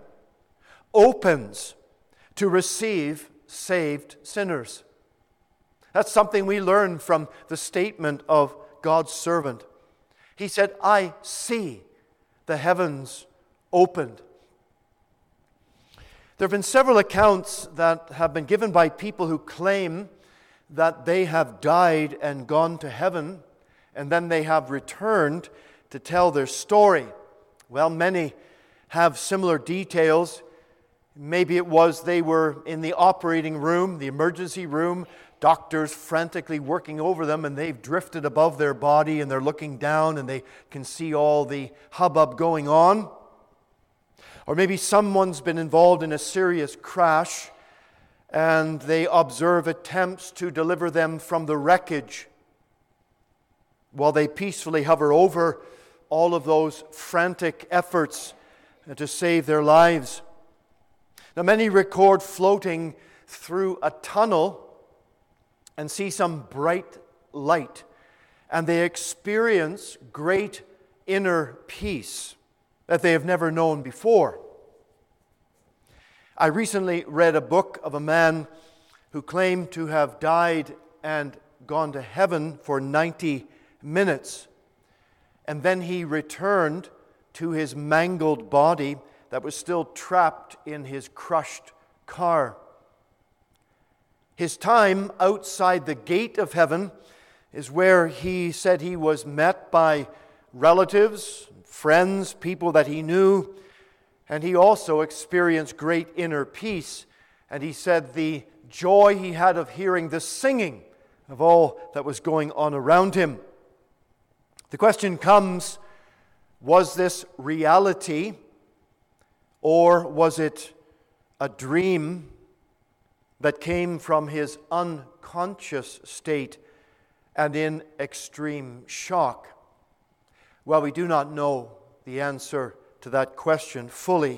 opens to receive saved sinners. That's something we learn from the statement of God's servant. He said, I see the heavens opened. There have been several accounts that have been given by people who claim that they have died and gone to heaven, and then they have returned to tell their story. Well, many have similar details. Maybe it was they were in the operating room, the emergency room, doctors frantically working over them, and they've drifted above their body and they're looking down and they can see all the hubbub going on. Or maybe someone's been involved in a serious crash and they observe attempts to deliver them from the wreckage while they peacefully hover over all of those frantic efforts to save their lives. Now, many record floating through a tunnel and see some bright light, and they experience great inner peace that they have never known before. I recently read a book of a man who claimed to have died and gone to heaven for ninety minutes, and then he returned to his mangled body that was still trapped in his crushed car. His time outside the gate of heaven is where he said he was met by relatives, friends, people that he knew, and he also experienced great inner peace. And he said the joy he had of hearing the singing of all that was going on around him. The question comes, was this reality, or was it a dream that came from his unconscious state and in extreme shock? Well, we do not know the answer to that question fully.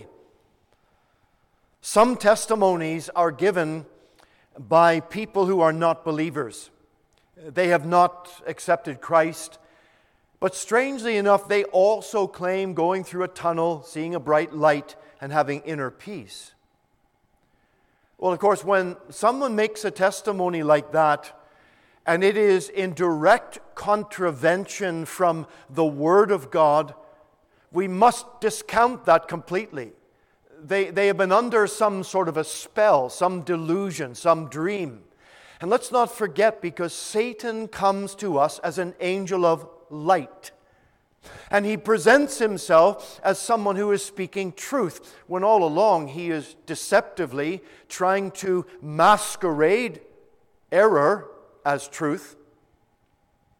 Some testimonies are given by people who are not believers. They have not accepted Christ, but strangely enough, they also claim going through a tunnel, seeing a bright light, and having inner peace. Well, of course, when someone makes a testimony like that, and it is in direct contravention from the Word of God, we must discount that completely. They, they have been under some sort of a spell, some delusion, some dream. And let's not forget, because Satan comes to us as an angel of light. And he presents himself as someone who is speaking truth, when all along he is deceptively trying to masquerade error as truth.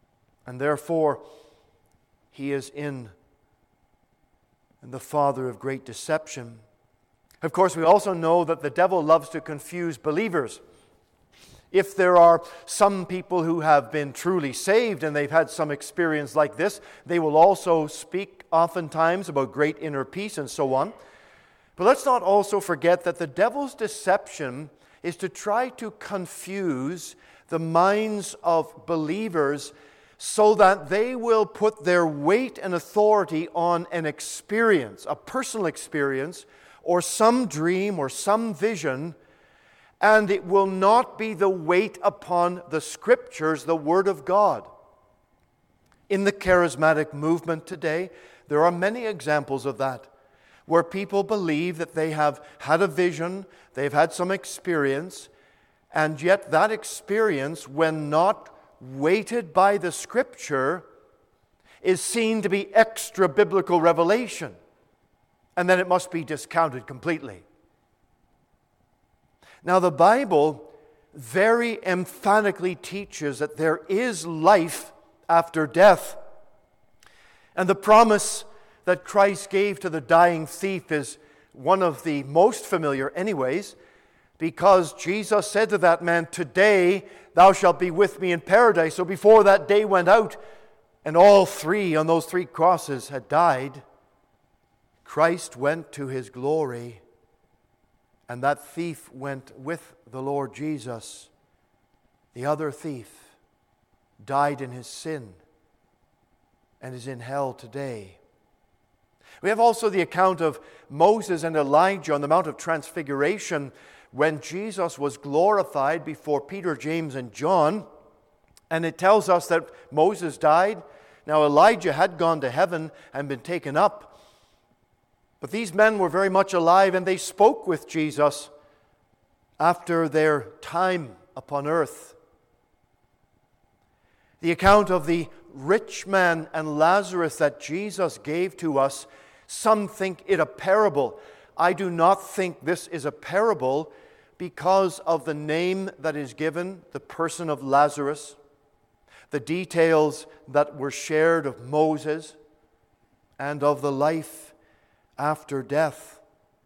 And therefore, he is in and the father of great deception. Of course, we also know that the devil loves to confuse believers. If there are some people who have been truly saved and they've had some experience like this, they will also speak oftentimes about great inner peace and so on. But let's not also forget that the devil's deception is to try to confuse the minds of believers so that they will put their weight and authority on an experience, a personal experience, or some dream or some vision, and it will not be the weight upon the Scriptures, the Word of God. In the charismatic movement today, there are many examples of that, where people believe that they have had a vision, they've had some experience, and yet that experience, when not weighted by the Scripture, is seen to be extra biblical revelation, and then it must be discounted completely. Now, the Bible very emphatically teaches that there is life after death, and the promise that Christ gave to the dying thief is one of the most familiar anyways, because Jesus said to that man, "Today thou shalt be with me in paradise." So before that day went out, and all three on those three crosses had died, Christ went to his glory, and that thief went with the Lord Jesus. The other thief died in his sin and is in hell today. We have also the account of Moses and Elijah on the Mount of Transfiguration, when Jesus was glorified before Peter, James, and John. And it tells us that Moses died. Now Elijah had gone to heaven and been taken up. But these men were very much alive, and they spoke with Jesus after their time upon earth. The account of the rich man and Lazarus that Jesus gave to us, some think it a parable. I do not think this is a parable because of the name that is given, the person of Lazarus, the details that were shared of Moses, and of the life after death.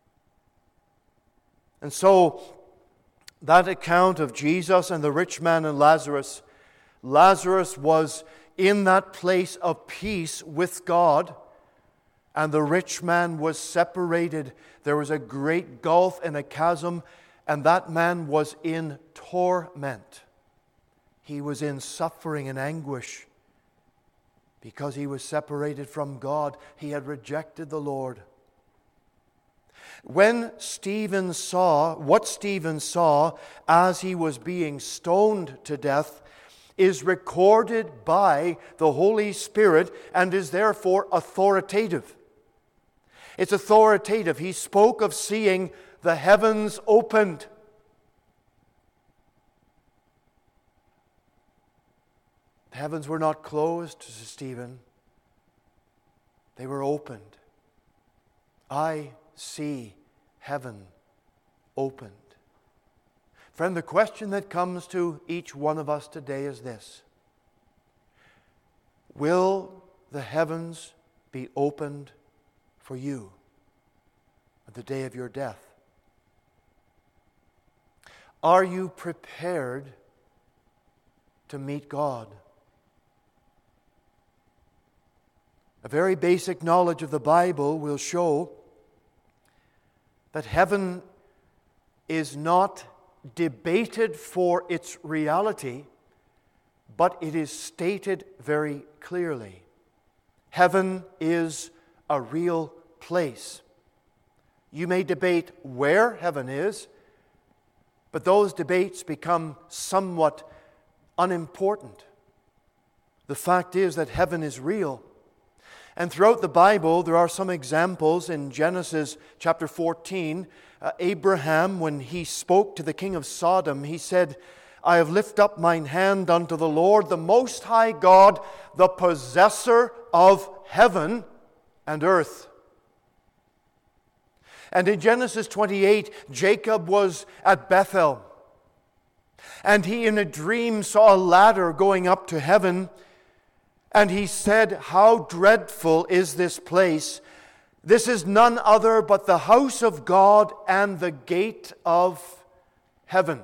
And so, that account of Jesus and the rich man and Lazarus, Lazarus was in that place of peace with God, and the rich man was separated. There was a great gulf and a chasm, and that man was in torment. He was in suffering and anguish because he was separated from God. He had rejected the Lord. When Stephen saw, what Stephen saw as he was being stoned to death is recorded by the Holy Spirit and is therefore authoritative. It's authoritative. He spoke of seeing the heavens opened. The heavens were not closed to Stephen. They were opened. I see heaven opened. Friend, the question that comes to each one of us today is this: will the heavens be opened for you at the day of your death? Are you prepared to meet God? A very basic knowledge of the Bible will show that heaven is not debated for its reality, but it is stated very clearly. Heaven is a real place. You may debate where heaven is, but those debates become somewhat unimportant. The fact is that heaven is real. And throughout the Bible, there are some examples. In Genesis chapter fourteen, uh, Abraham, when he spoke to the king of Sodom, he said, I have lifted up mine hand unto the Lord, the Most High God, the possessor of heaven and earth. And in Genesis twenty-eight, Jacob was at Bethel, and he in a dream saw a ladder going up to heaven, And he said, "How dreadful is this place! This is none other but the house of God and the gate of heaven."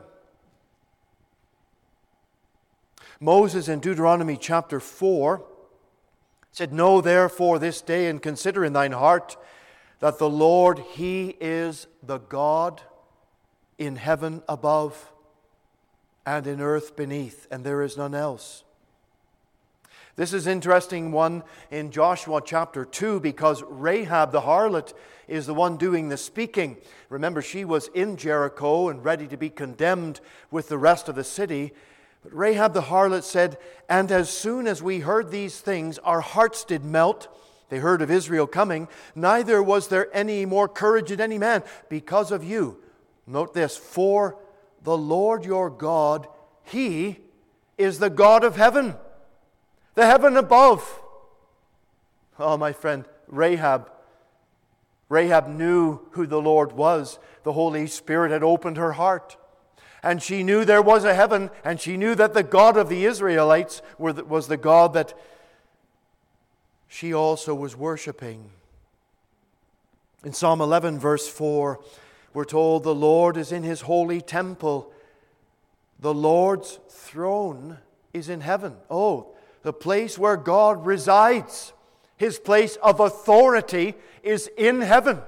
Moses in Deuteronomy chapter four said, "Know therefore this day and consider in thine heart that the Lord, He is the God in heaven above and in earth beneath, and there is none else." This is an interesting one in Joshua chapter two, because Rahab the harlot is the one doing the speaking. Remember, she was in Jericho and ready to be condemned with the rest of the city. But Rahab the harlot said, "And as soon as we heard these things, our hearts did melt." They heard of Israel coming. "Neither was there any more courage in any man because of you." Note this, "For the Lord your God, He is the God of heaven, the heaven above." Oh, my friend, Rahab. Rahab knew who the Lord was. The Holy Spirit had opened her heart. And she knew there was a heaven, and she knew that the God of the Israelites was the God that she also was worshiping. In Psalm eleven, verse four, we're told, "The Lord is in His holy temple. The Lord's throne is in heaven." Oh, the place where God resides, His place of authority, is in heaven.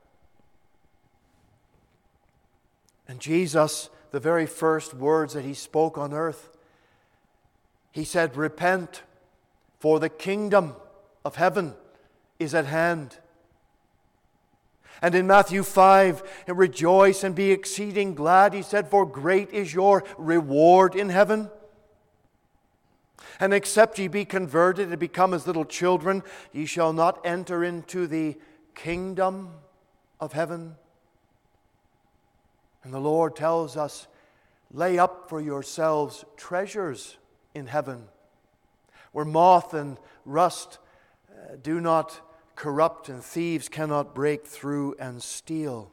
And Jesus, the very first words that He spoke on earth, He said, "Repent, for the kingdom of heaven is at hand." And in Matthew five, "Rejoice and be exceeding glad," He said, "for great is your reward in heaven. And except ye be converted and become as little children, ye shall not enter into the kingdom of heaven." And the Lord tells us, "Lay up for yourselves treasures in heaven, where moth and rust uh, do not corrupt, and thieves cannot break through and steal."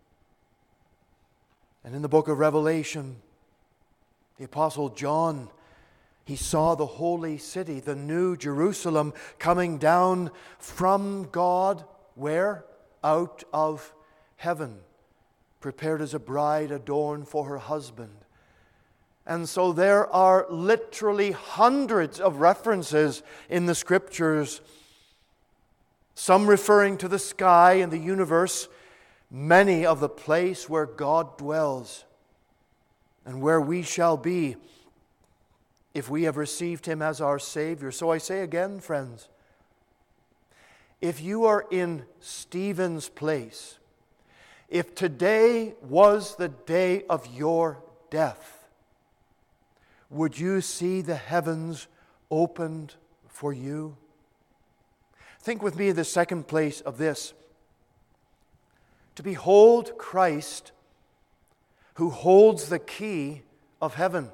And in the book of Revelation, the Apostle John, he saw the holy city, the new Jerusalem, coming down from God, where? Out of heaven, prepared as a bride adorned for her husband. And so there are literally hundreds of references in the Scriptures, some referring to the sky and the universe, many of the place where God dwells and where we shall be if we have received Him as our Savior. So I say again, friends, if you are in Stephen's place, if today was the day of your death, would you see the heavens opened for you? Think with me in the second place of this. To behold Christ, who holds the key of heaven.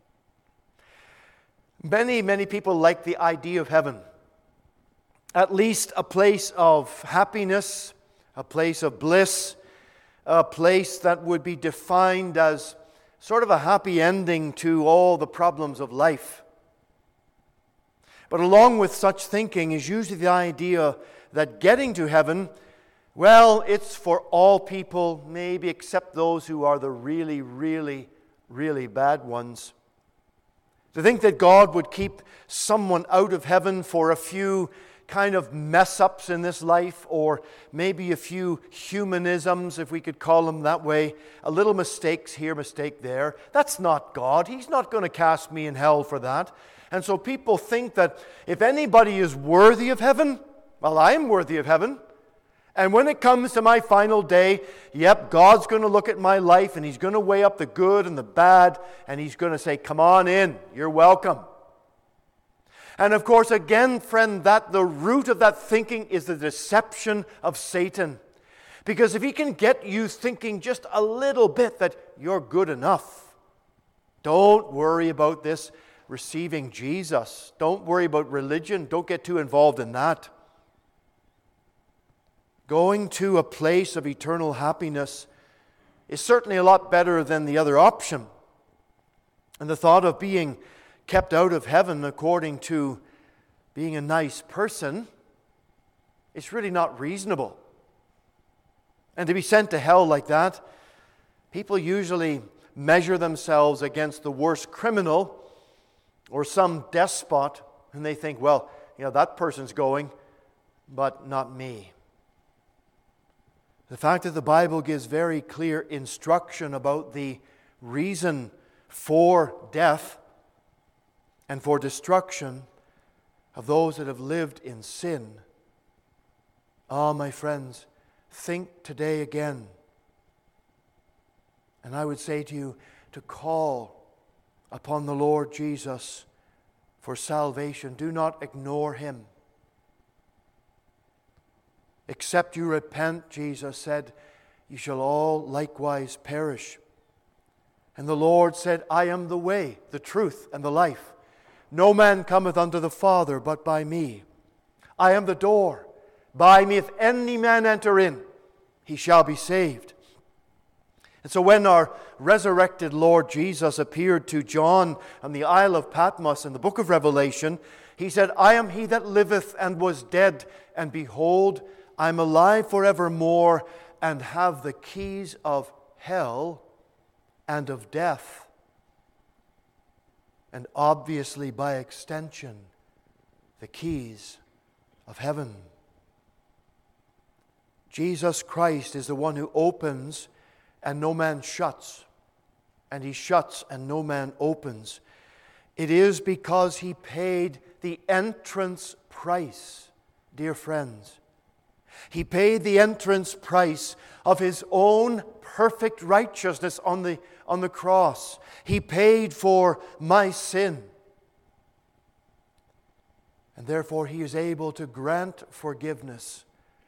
Many, many people like the idea of heaven. At least a place of happiness, a place of bliss, a place that would be defined as sort of a happy ending to all the problems of life. But along with such thinking is usually the idea that getting to heaven, well, it's for all people, maybe except those who are the really, really, really bad ones. To think that God would keep someone out of heaven for a few kind of mess-ups in this life, or maybe a few humanisms, if we could call them that way, a little mistakes here, mistake there. That's not God. He's not going to cast me in hell for that. And so people think that if anybody is worthy of heaven, well, I am worthy of heaven. And when it comes to my final day, yep, God's going to look at my life and He's going to weigh up the good and the bad, and He's going to say, "Come on in, you're welcome." And of course, again, friend, that the root of that thinking is the deception of Satan. Because if he can get you thinking just a little bit that you're good enough, don't worry about this receiving Jesus. Don't worry about religion. Don't get too involved in that. Going to a place of eternal happiness is certainly a lot better than the other option. And the thought of being kept out of heaven, according to being a nice person, it's really not reasonable. And to be sent to hell like that, people usually measure themselves against the worst criminal or some despot, and they think, well, you know, that person's going, but not me. The fact that the Bible gives very clear instruction about the reason for death and for destruction of those that have lived in sin. Ah, my friends, think today again. And I would say to you to call upon the Lord Jesus for salvation. Do not ignore Him. Except you repent, Jesus said, you shall all likewise perish. And the Lord said, I am the way, the truth, and the life. No man cometh unto the Father but by me. I am the door. By me, if any man enter in, he shall be saved. And so when our resurrected Lord Jesus appeared to John on the Isle of Patmos in the book of Revelation, He said, I am He that liveth and was dead, and behold, I am alive forevermore, and have the keys of hell and of death. And obviously, by extension, the keys of heaven. Jesus Christ is the one who opens and no man shuts, and He shuts and no man opens. It is because He paid the entrance price, dear friends. He paid the entrance price of His own perfect righteousness on the, on the cross. He paid for my sin. And therefore He is able to grant forgiveness,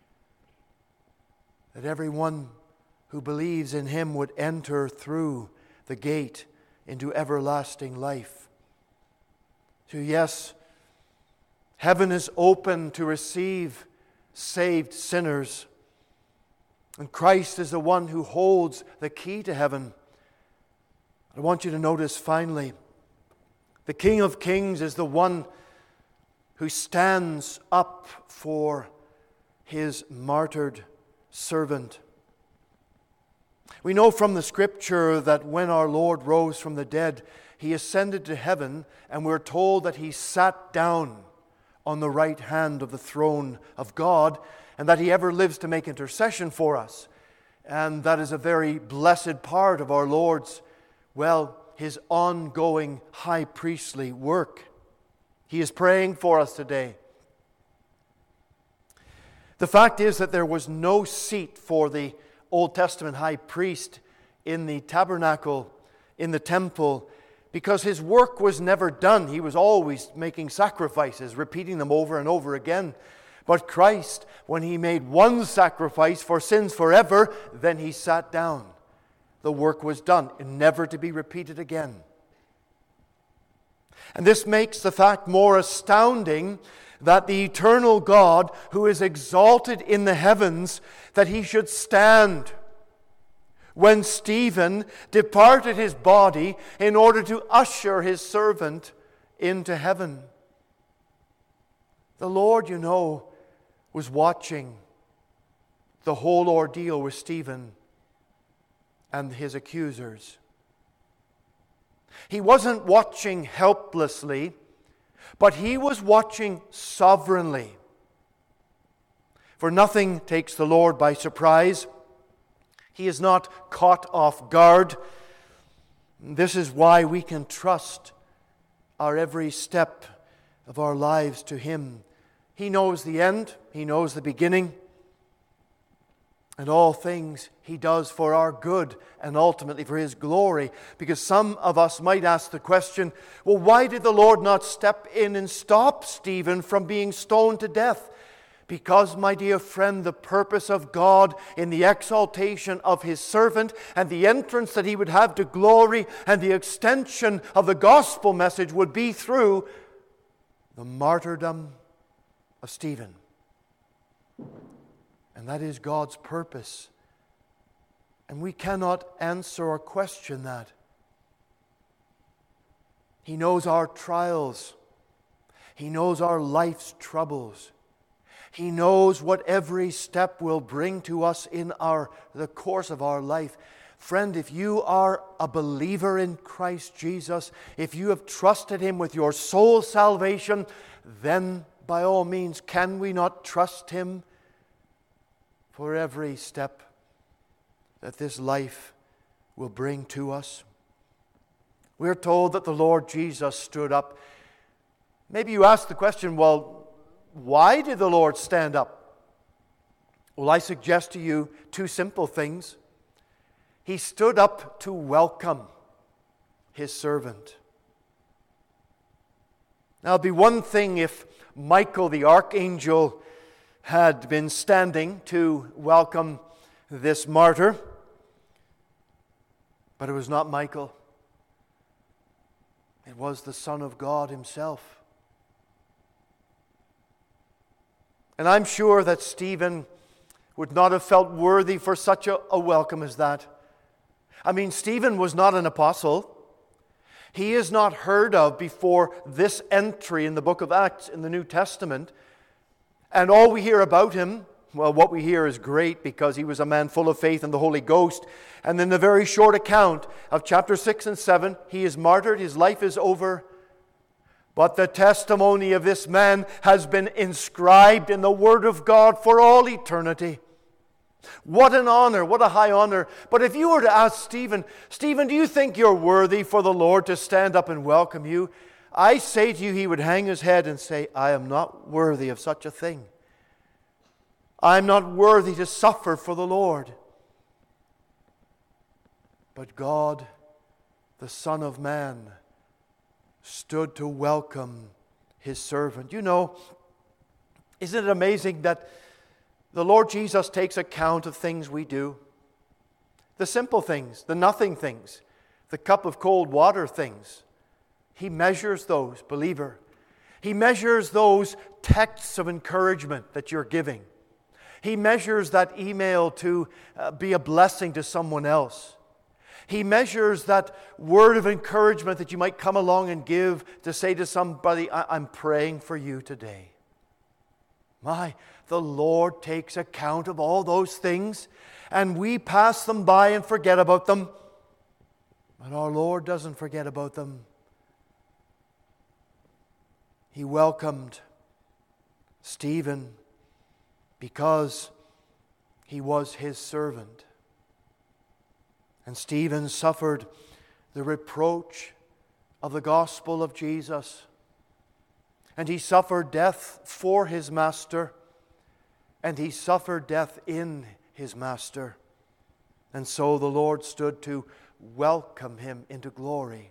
that everyone who believes in Him would enter through the gate into everlasting life. So yes, heaven is open to receive saved sinners. And Christ is the one who holds the key to heaven. I want you to notice finally, the King of Kings is the one who stands up for His martyred servant. We know from the Scripture that when our Lord rose from the dead, He ascended to heaven, and we're told that He sat down on the right hand of the throne of God, and that He ever lives to make intercession for us. And that is a very blessed part of our Lord's, well, His ongoing high priestly work. He is praying for us today. The fact is that there was no seat for the Old Testament high priest in the tabernacle, in the temple, because his work was never done. He was always making sacrifices, repeating them over and over again. But Christ, when He made one sacrifice for sins forever, then He sat down. The work was done, never to be repeated again. And this makes the fact more astounding that the eternal God, who is exalted in the heavens, that He should stand when Stephen departed his body in order to usher his servant into heaven. The Lord, you know, was watching the whole ordeal with Stephen and his accusers. He wasn't watching helplessly, but He was watching sovereignly. For nothing takes the Lord by surprise. He is not caught off guard. This is why we can trust our every step of our lives to Him. He knows the end. He knows the beginning. And all things He does for our good and ultimately for His glory. Because some of us might ask the question, well, why did the Lord not step in and stop Stephen from being stoned to death? Because, my dear friend, the purpose of God in the exaltation of His servant and the entrance that He would have to glory and the extension of the gospel message would be through the martyrdom of Stephen. And that is God's purpose. And we cannot answer or question that. He knows our trials. He knows our life's troubles. He knows what every step will bring to us in our the course of our life. Friend, if you are a believer in Christ Jesus, if you have trusted Him with your soul's salvation, then by all means, can we not trust Him for every step that this life will bring to us? We're told that the Lord Jesus stood up. Maybe you ask the question, well, why did the Lord stand up? Well, I suggest to you two simple things. He stood up to welcome His servant. Now, it'd be one thing if Michael the archangel had been standing to welcome this martyr, but it was not Michael. It was the Son of God Himself. And I'm sure that Stephen would not have felt worthy for such a, a welcome as that. I mean, Stephen was not an apostle. He is not heard of before this entry in the book of Acts in the New Testament. And all we hear about him, well, what we hear is great because he was a man full of faith and the Holy Ghost. And in the very short account of chapter six and seven, he is martyred, his life is over. But the testimony of this man has been inscribed in the Word of God for all eternity. What an honor, what a high honor. But if you were to ask Stephen, Stephen, do you think you're worthy for the Lord to stand up and welcome you? I say to you, he would hang his head and say, I am not worthy of such a thing. I am not worthy to suffer for the Lord. But God, the Son of Man, stood to welcome His servant. You know, isn't it amazing that the Lord Jesus takes account of things we do? The simple things, the nothing things, the cup of cold water things. He measures those, believer. He measures those texts of encouragement that you're giving. He measures that email to uh, be a blessing to someone else. He measures that word of encouragement that you might come along and give to say to somebody, I'm praying for you today. My, the Lord takes account of all those things, and we pass them by and forget about them. But our Lord doesn't forget about them. He welcomed Stephen because he was His servant. And Stephen suffered the reproach of the gospel of Jesus. And he suffered death for his master. And he suffered death in his master. And so the Lord stood to welcome him into glory.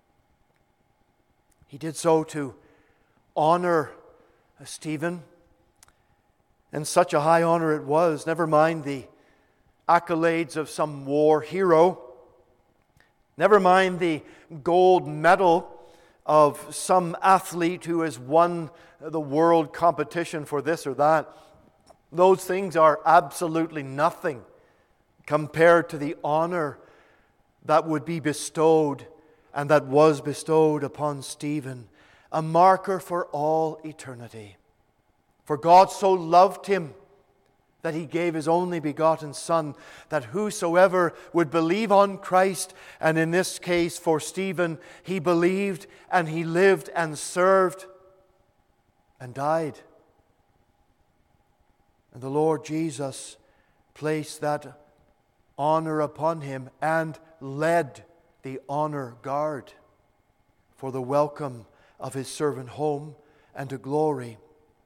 He did so to honor Stephen. And such a high honor it was. Never mind the accolades of some war hero. Never mind the gold medal of some athlete who has won the world competition for this or that. Those things are absolutely nothing compared to the honor that would be bestowed and that was bestowed upon Stephen, a marker for all eternity. For God so loved him that He gave His only begotten Son, that whosoever would believe on Christ, and in this case for Stephen, he believed and he lived and served and died. And the Lord Jesus placed that honor upon him and led the honor guard for the welcome of His servant home and to glory.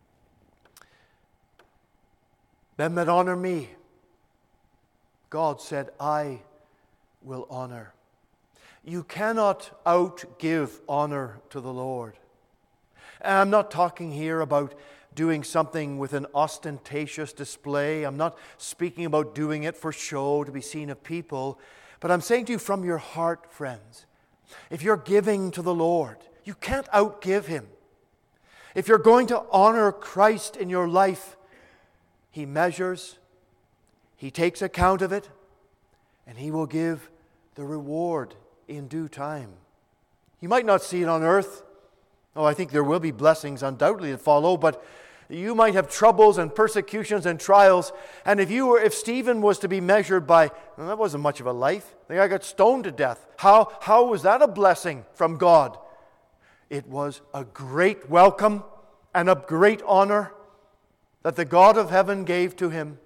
Them that honor me, God said, I will honor. You cannot outgive honor to the Lord. And I'm not talking here about doing something with an ostentatious display. I'm not speaking about doing it for show to be seen of people. But I'm saying to you from your heart, friends, if you're giving to the Lord, you can't outgive Him. If you're going to honor Christ in your life, He measures, He takes account of it, and He will give the reward in due time. You might not see it on earth. Oh, I think there will be blessings undoubtedly that follow, but you might have troubles and persecutions and trials. And if you were, if Stephen was to be measured by, well, that wasn't much of a life. The guy got stoned to death. How, how was that a blessing from God? It was a great welcome and a great honor that the God of heaven gave to him.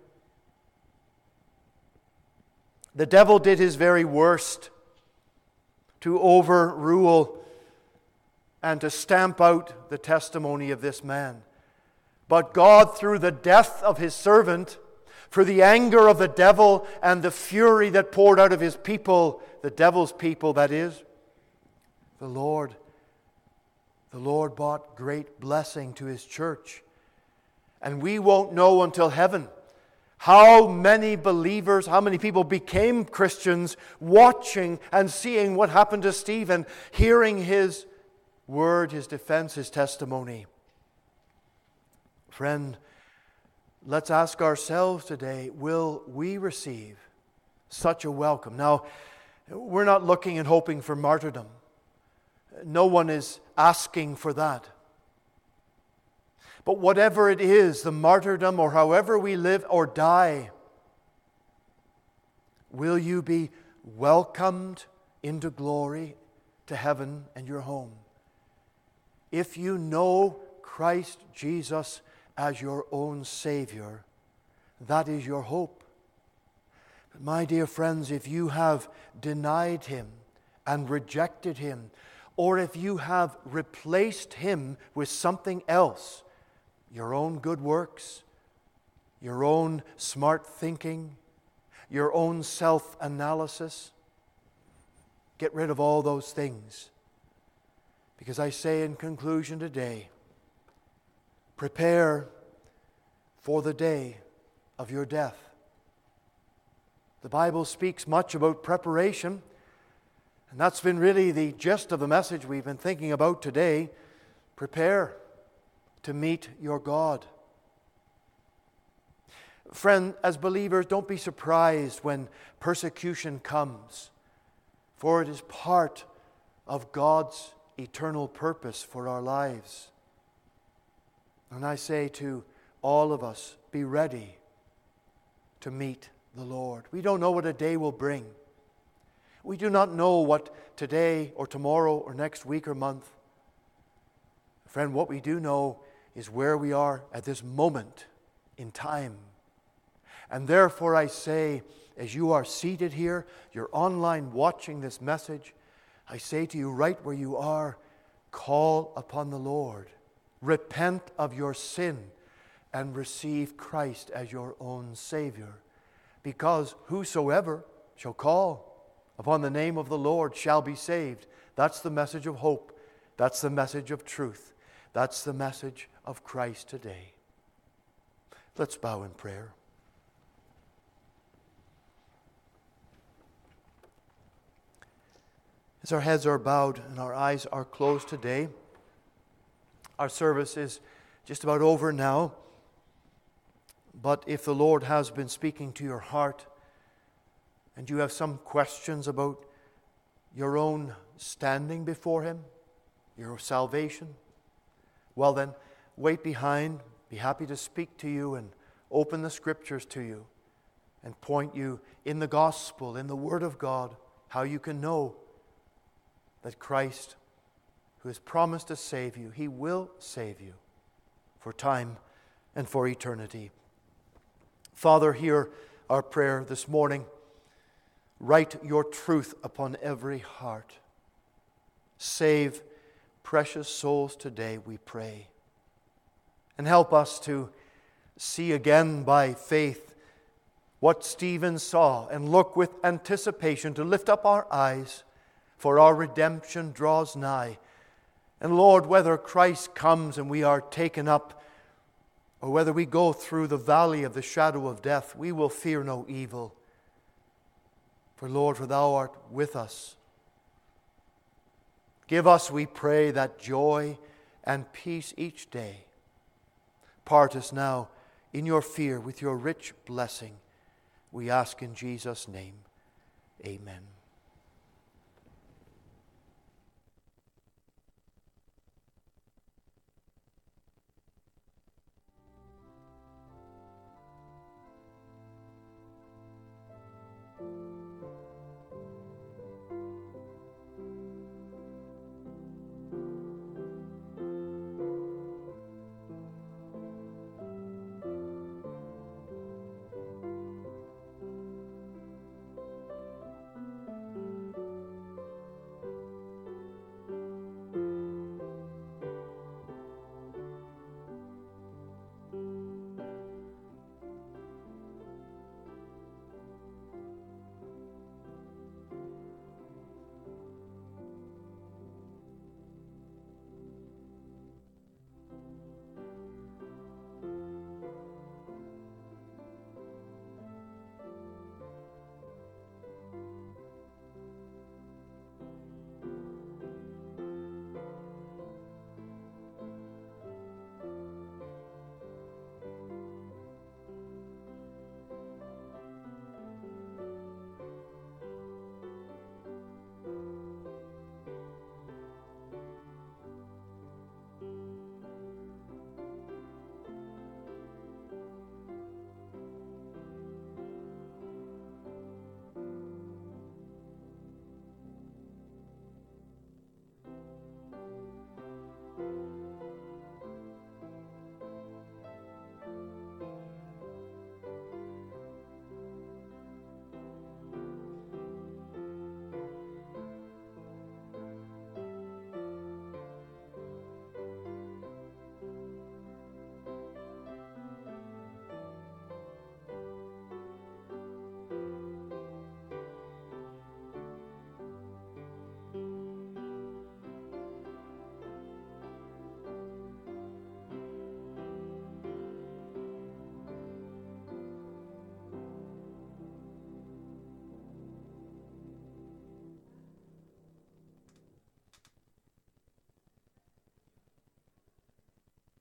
The devil did his very worst to overrule and to stamp out the testimony of this man. But God, through the death of his servant, for the anger of the devil and the fury that poured out of his people, the devil's people that is, the Lord, the Lord brought great blessing to his church. And we won't know until heaven how many believers, how many people became Christians, watching and seeing what happened to Stephen, hearing his word, his defense, his testimony. Friend, let's ask ourselves today, will we receive such a welcome? Now, we're not looking and hoping for martyrdom. No one is asking for that. But whatever it is, the martyrdom or however we live or die, will you be welcomed into glory, to heaven and your home? If you know Christ Jesus as your own Savior, that is your hope. But my dear friends, if you have denied Him and rejected Him, or if you have replaced Him with something else, your own good works, your own smart thinking, your own self-analysis, get rid of all those things. Because I say in conclusion today, prepare for the day of your death. The Bible speaks much about preparation, and that's been really the gist of the message we've been thinking about today. Prepare to meet your God. Friend, as believers, don't be surprised when persecution comes, for it is part of God's eternal purpose for our lives. And I say to all of us, be ready to meet the Lord. We don't know what a day will bring. We do not know what today or tomorrow or next week or month. Friend, what we do know is where we are at this moment in time. And therefore I say, as you are seated here, you're online watching this message, I say to you right where you are, call upon the Lord. Repent of your sin and receive Christ as your own Savior. Because whosoever shall call upon the name of the Lord shall be saved. That's the message of hope. That's the message of truth. That's the message of Christ today. Let's bow in prayer. As our heads are bowed and our eyes are closed today, our service is just about over now. But if the Lord has been speaking to your heart and you have some questions about your own standing before Him, your salvation, well then, wait behind, be happy to speak to you and open the Scriptures to you and point you in the gospel, in the Word of God, how you can know that Christ, who has promised to save you, He will save you for time and for eternity. Father, hear our prayer this morning. Write your truth upon every heart. Save precious souls today, we pray. And help us to see again by faith what Stephen saw and look with anticipation to lift up our eyes, for our redemption draws nigh. And Lord, whether Christ comes and we are taken up, or whether we go through the valley of the shadow of death, we will fear no evil. For Lord, for Thou art with us. Give us, we pray, that joy and peace each day. Part us now in your fear with your rich blessing. We ask in Jesus' name. Amen.